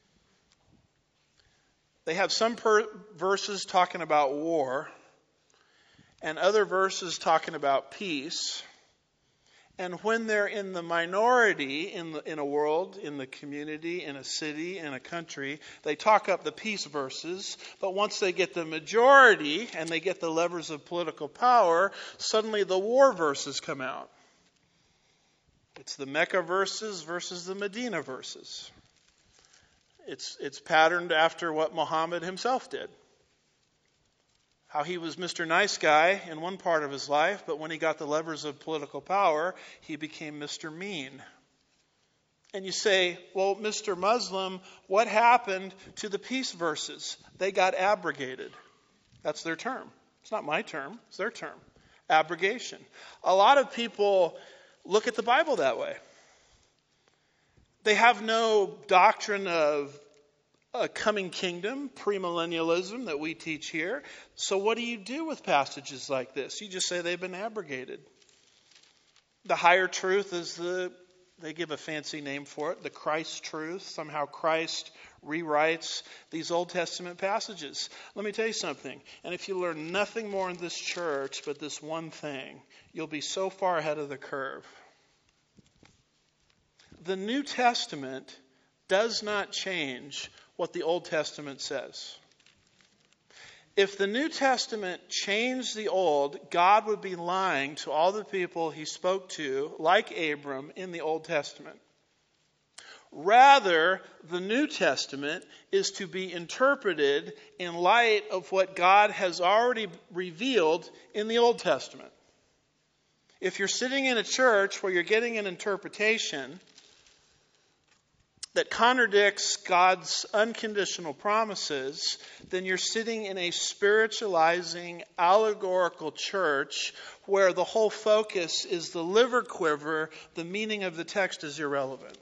They have some per- verses talking about war and other verses talking about peace. And when they're in the minority in the, in a world, in the community, in a city, in a country, they talk up the peace verses. But once they get the majority and they get the levers of political power, suddenly the war verses come out. It's the Mecca verses versus the Medina verses. It's, it's patterned after what Muhammad himself did. How he was Mister Nice Guy in one part of his life, but when he got the levers of political power, he became Mister Mean. And you say, well, Mister Muslim, what happened to the peace verses? They got abrogated. That's their term. It's not my term. It's their term. Abrogation. A lot of people look at the Bible that way. They have no doctrine of a coming kingdom, premillennialism that we teach here. So what do you do with passages like this? You just say they've been abrogated. The higher truth is the, they give a fancy name for it, the Christ truth. Somehow Christ rewrites these Old Testament passages. Let me tell you something. And if you learn nothing more in this church but this one thing, you'll be so far ahead of the curve. The New Testament does not change what the Old Testament says. If the New Testament changed the Old, God would be lying to all the people he spoke to, like Abram, in the Old Testament. Rather, the New Testament is to be interpreted in light of what God has already revealed in the Old Testament. If you're sitting in a church where you're getting an interpretation that contradicts God's unconditional promises, then you're sitting in a spiritualizing, allegorical church where the whole focus is the liver quiver, the meaning of the text is irrelevant.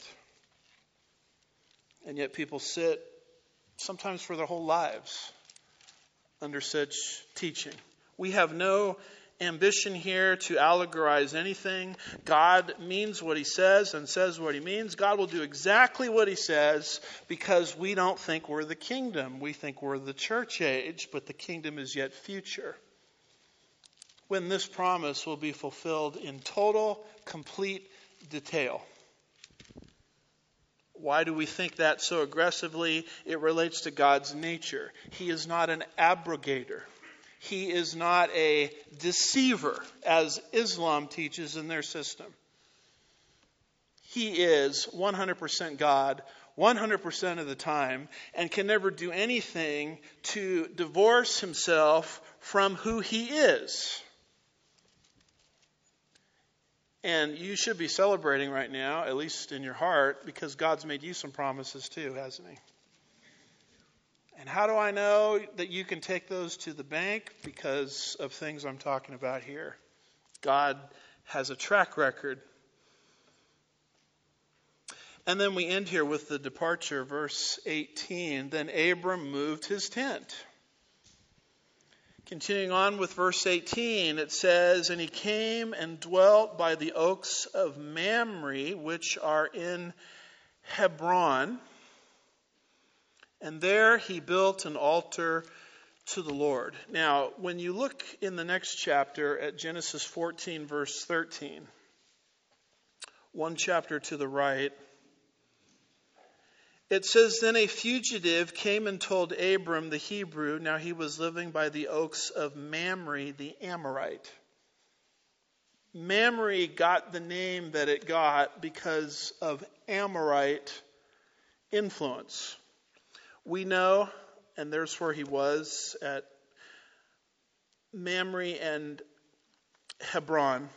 And yet people sit, sometimes for their whole lives, under such teaching. We have no ambition here to allegorize anything. God means what he says and says what he means. God will do exactly what he says because we don't think we're the kingdom. We think we're the church age, but the kingdom is yet future. When this promise will be fulfilled in total, complete detail. Why do we think that so aggressively? It relates to God's nature. He is not an abrogator. He is not a deceiver, as Islam teaches in their system. He is one hundred percent God, one hundred percent of the time, and can never do anything to divorce himself from who he is. And you should be celebrating right now, at least in your heart, because God's made you some promises too, hasn't he? And how do I know that you can take those to the bank? Because of things I'm talking about here. God has a track record. And then we end here with the departure, verse eighteen. Then Abram moved his tent. Continuing on with verse eighteen, it says, and he came and dwelt by the oaks of Mamre, which are in Hebron. And there he built an altar to the Lord. Now, when you look in the next chapter at Genesis fourteen, verse thirteen, one chapter to the right, it says, then a fugitive came and told Abram the Hebrew, now he was living by the oaks of Mamre, the Amorite. Mamre got the name that it got because of Amorite influence. We know, and there's where he was, at Mamre and Hebron.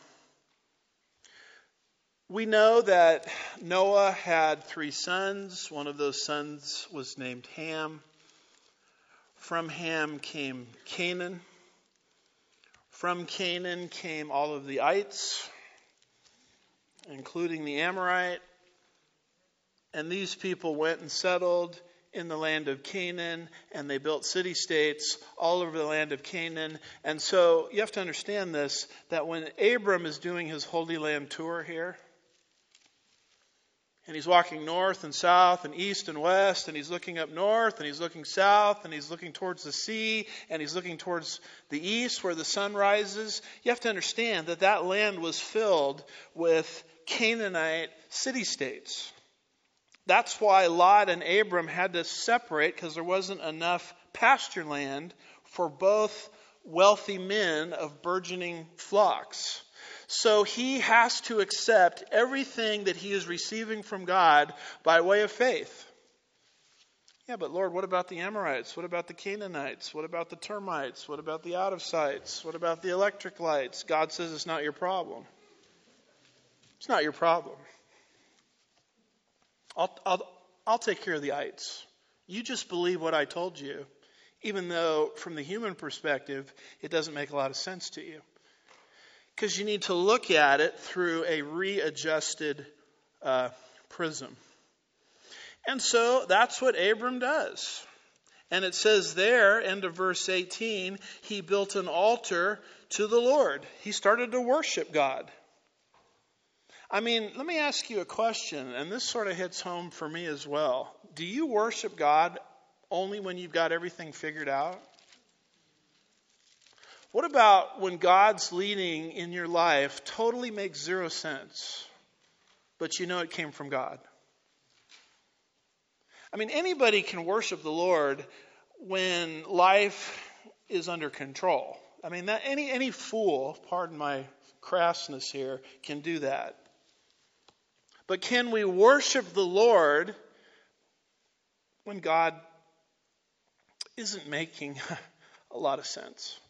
We know that Noah had three sons. One of those sons was named Ham. From Ham came Canaan. From Canaan came all of the ites, including the Amorite. And these people went and settled in the land of Canaan, and they built city-states all over the land of Canaan. And so you have to understand this, that when Abram is doing his Holy Land tour here, and he's walking north and south and east and west, and he's looking up north, and he's looking south, and he's looking towards the sea, and he's looking towards the east where the sun rises, you have to understand that that land was filled with Canaanite city-states. That's why Lot and Abram had to separate, because there wasn't enough pasture land for both wealthy men of burgeoning flocks. So he has to accept everything that he is receiving from God by way of faith. Yeah, but Lord, what about the Amorites? What about the Canaanites? What about the termites? What about the out-of-sights? What about the electric lights? God says it's not your problem. It's not your problem. I'll, I'll, I'll take care of the ites. You just believe what I told you, even though from the human perspective, it doesn't make a lot of sense to you. Because you need to look at it through a readjusted uh, prism. And so that's what Abram does. And it says there, end of verse eighteen, he built an altar to the Lord. He started to worship God. I mean, let me ask you a question, and this sort of hits home for me as well. Do you worship God only when you've got everything figured out? What about when God's leading in your life totally makes zero sense, but you know it came from God? I mean, anybody can worship the Lord when life is under control. I mean, that, any any fool, pardon my crassness here, can do that. But can we worship the Lord when God isn't making a lot of sense?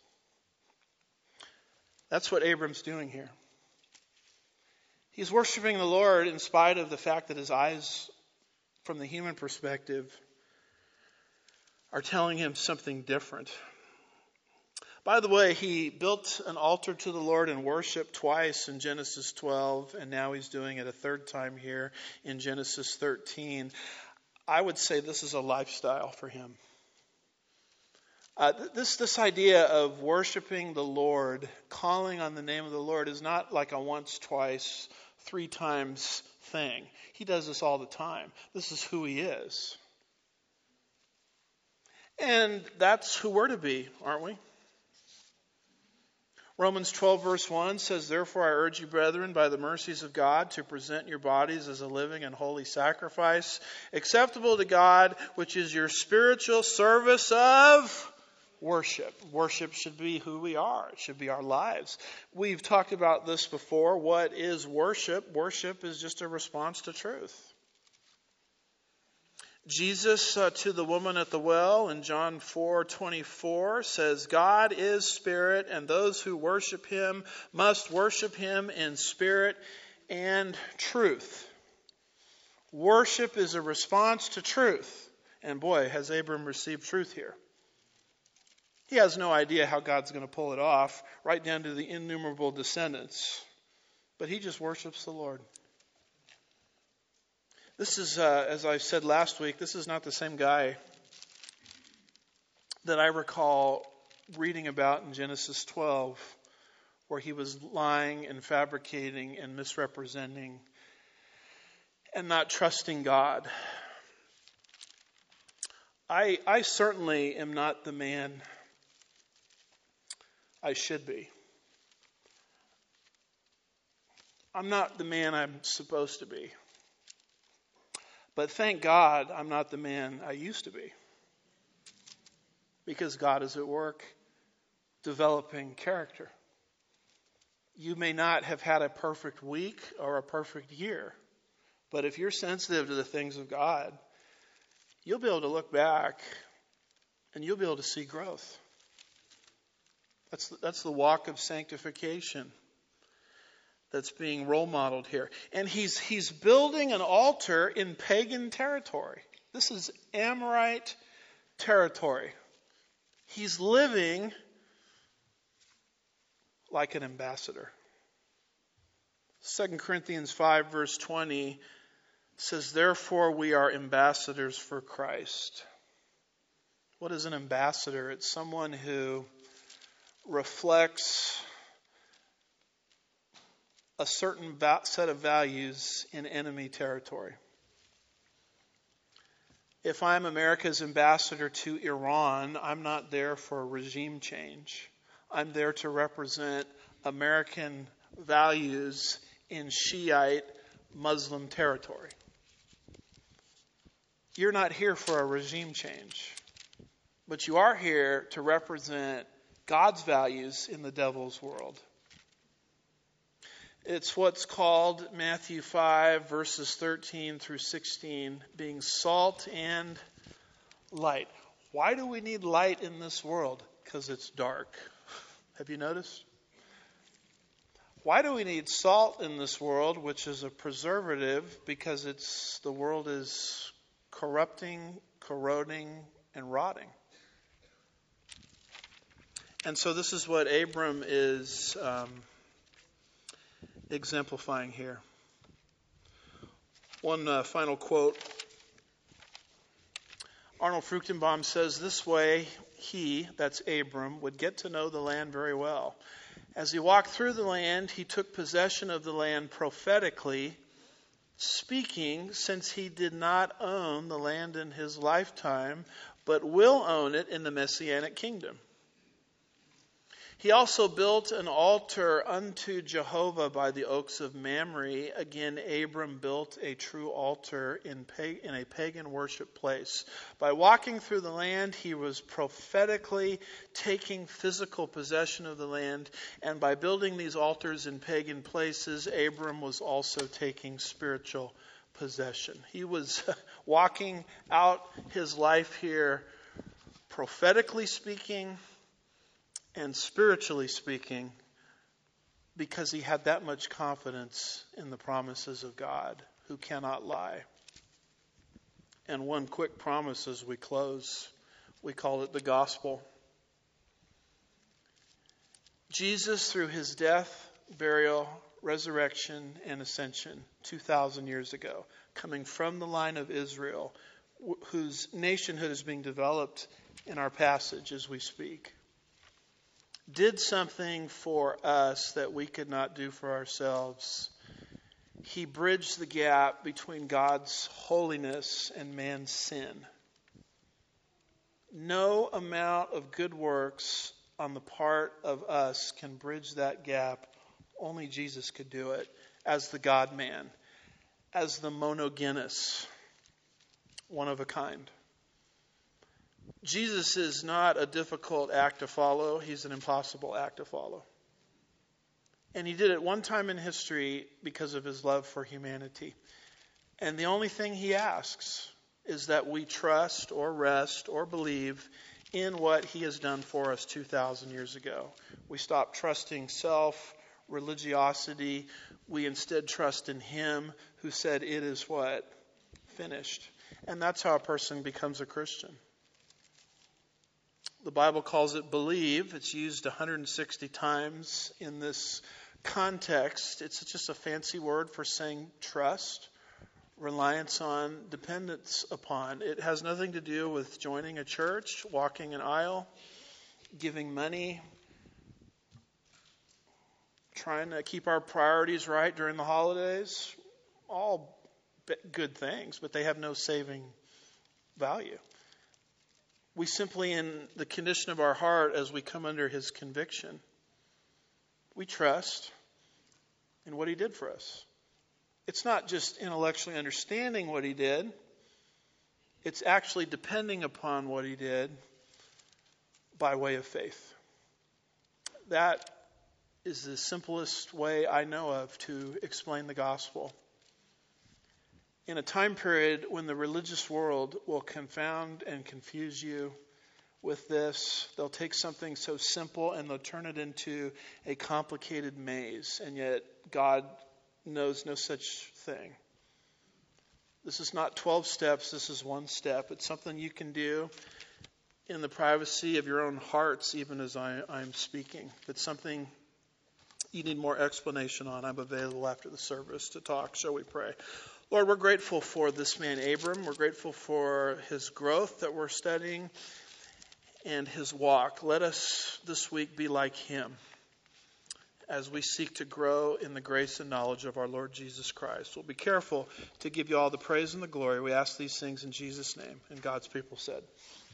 That's what Abram's doing here. He's worshiping the Lord in spite of the fact that his eyes, from the human perspective, are telling him something different. By the way, he built an altar to the Lord and worship twice in Genesis twelve, and now he's doing it a third time here in Genesis thirteen. I would say this is a lifestyle for him. Uh, this this idea of worshiping the Lord, calling on the name of the Lord, is not like a once, twice, three times thing. He does this all the time. This is who he is. And that's who we're to be, aren't we? Romans twelve verse one says, "Therefore I urge you, brethren, by the mercies of God, to present your bodies as a living and holy sacrifice, acceptable to God, which is your spiritual service of worship." Worship should be who we are. It should be our lives. We've talked about this before. What is worship? Worship is just a response to truth. Jesus uh, to the woman at the well in John four twenty-four says, "God is spirit, and those who worship him must worship him in spirit and truth." Worship is a response to truth. And boy, has Abram received truth here. He has no idea how God's going to pull it off, right down to the innumerable descendants. But he just worships the Lord. This is, uh, as I said last week, this is not the same guy that I recall reading about in Genesis twelve, where he was lying and fabricating and misrepresenting and not trusting God. I, I certainly am not the man I should be. I'm not the man I'm supposed to be. But thank God I'm not the man I used to be. Because God is at work developing character. You may not have had a perfect week or a perfect year. But if you're sensitive to the things of God, you'll be able to look back and you'll be able to see growth. That's the, that's the walk of sanctification that's being role modeled here. And he's he's building an altar in pagan territory. This is Amorite territory. He's living like an ambassador. Second Corinthians five verse twenty says, "Therefore we are ambassadors for Christ." What is an ambassador? It's someone who reflects a certain va- set of values in enemy territory. If I'm America's ambassador to Iran, I'm not there for regime change. I'm there to represent American values in Shiite Muslim territory. You're not here for a regime change, but you are here to represent God's values in the devil's world. It's what's called Matthew five, verses thirteen through sixteen, being salt and light. Why do we need light in this world? Because it's dark. Have you noticed? Why do we need salt in this world, which is a preservative? Because it's the world is corrupting, corroding, and rotting. And so this is what Abram is um, exemplifying here. One uh, final quote. Arnold Fruchtenbaum says, this way he, that's Abram, would get to know the land very well. As he walked through the land, he took possession of the land prophetically, speaking, since he did not own the land in his lifetime, but will own it in the Messianic kingdom. He also built an altar unto Jehovah by the oaks of Mamre. Again, Abram built a true altar in, pag- in a pagan worship place. By walking through the land, he was prophetically taking physical possession of the land. And by building these altars in pagan places, Abram was also taking spiritual possession. He was walking out his life here, prophetically speaking, and spiritually speaking, because he had that much confidence in the promises of God, who cannot lie. And one quick promise as we close, we call it the gospel. Jesus, through his death, burial, resurrection, and ascension two thousand years ago, coming from the line of Israel, whose nationhood is being developed in our passage as we speak, did something for us that we could not do for ourselves. He bridged the gap between God's holiness and man's sin. No amount of good works on the part of us can bridge that gap. Only Jesus could do it as the God-man, as the monogenes, one of a kind. Jesus is not a difficult act to follow. He's an impossible act to follow. And he did it one time in history because of his love for humanity. And the only thing he asks is that we trust or rest or believe in what he has done for us two thousand years ago. We stop trusting self, religiosity. We instead trust in him who said it is what? Finished. And that's how a person becomes a Christian. The Bible calls it believe. It's used one hundred sixty times in this context. It's just a fancy word for saying trust, reliance on, dependence upon. It has nothing to do with joining a church, walking an aisle, giving money, trying to keep our priorities right during the holidays. All good things, but they have no saving value. We simply, in the condition of our heart as we come under his conviction, we trust in what he did for us. It's not just intellectually understanding what he did. It's actually depending upon what he did by way of faith. That is the simplest way I know of to explain the gospel. In a time period when the religious world will confound and confuse you with this, they'll take something so simple and they'll turn it into a complicated maze. And yet God knows no such thing. This is not twelve steps, this is one step. It's something you can do in the privacy of your own hearts, even as I, I'm speaking. If it's something you need more explanation on, I'm available after the service to talk. Shall we pray? Lord, we're grateful for this man, Abram. We're grateful for his growth that we're studying and his walk. Let us this week be like him as we seek to grow in the grace and knowledge of our Lord Jesus Christ. We'll be careful to give you all the praise and the glory. We ask these things in Jesus' name. And God's people said,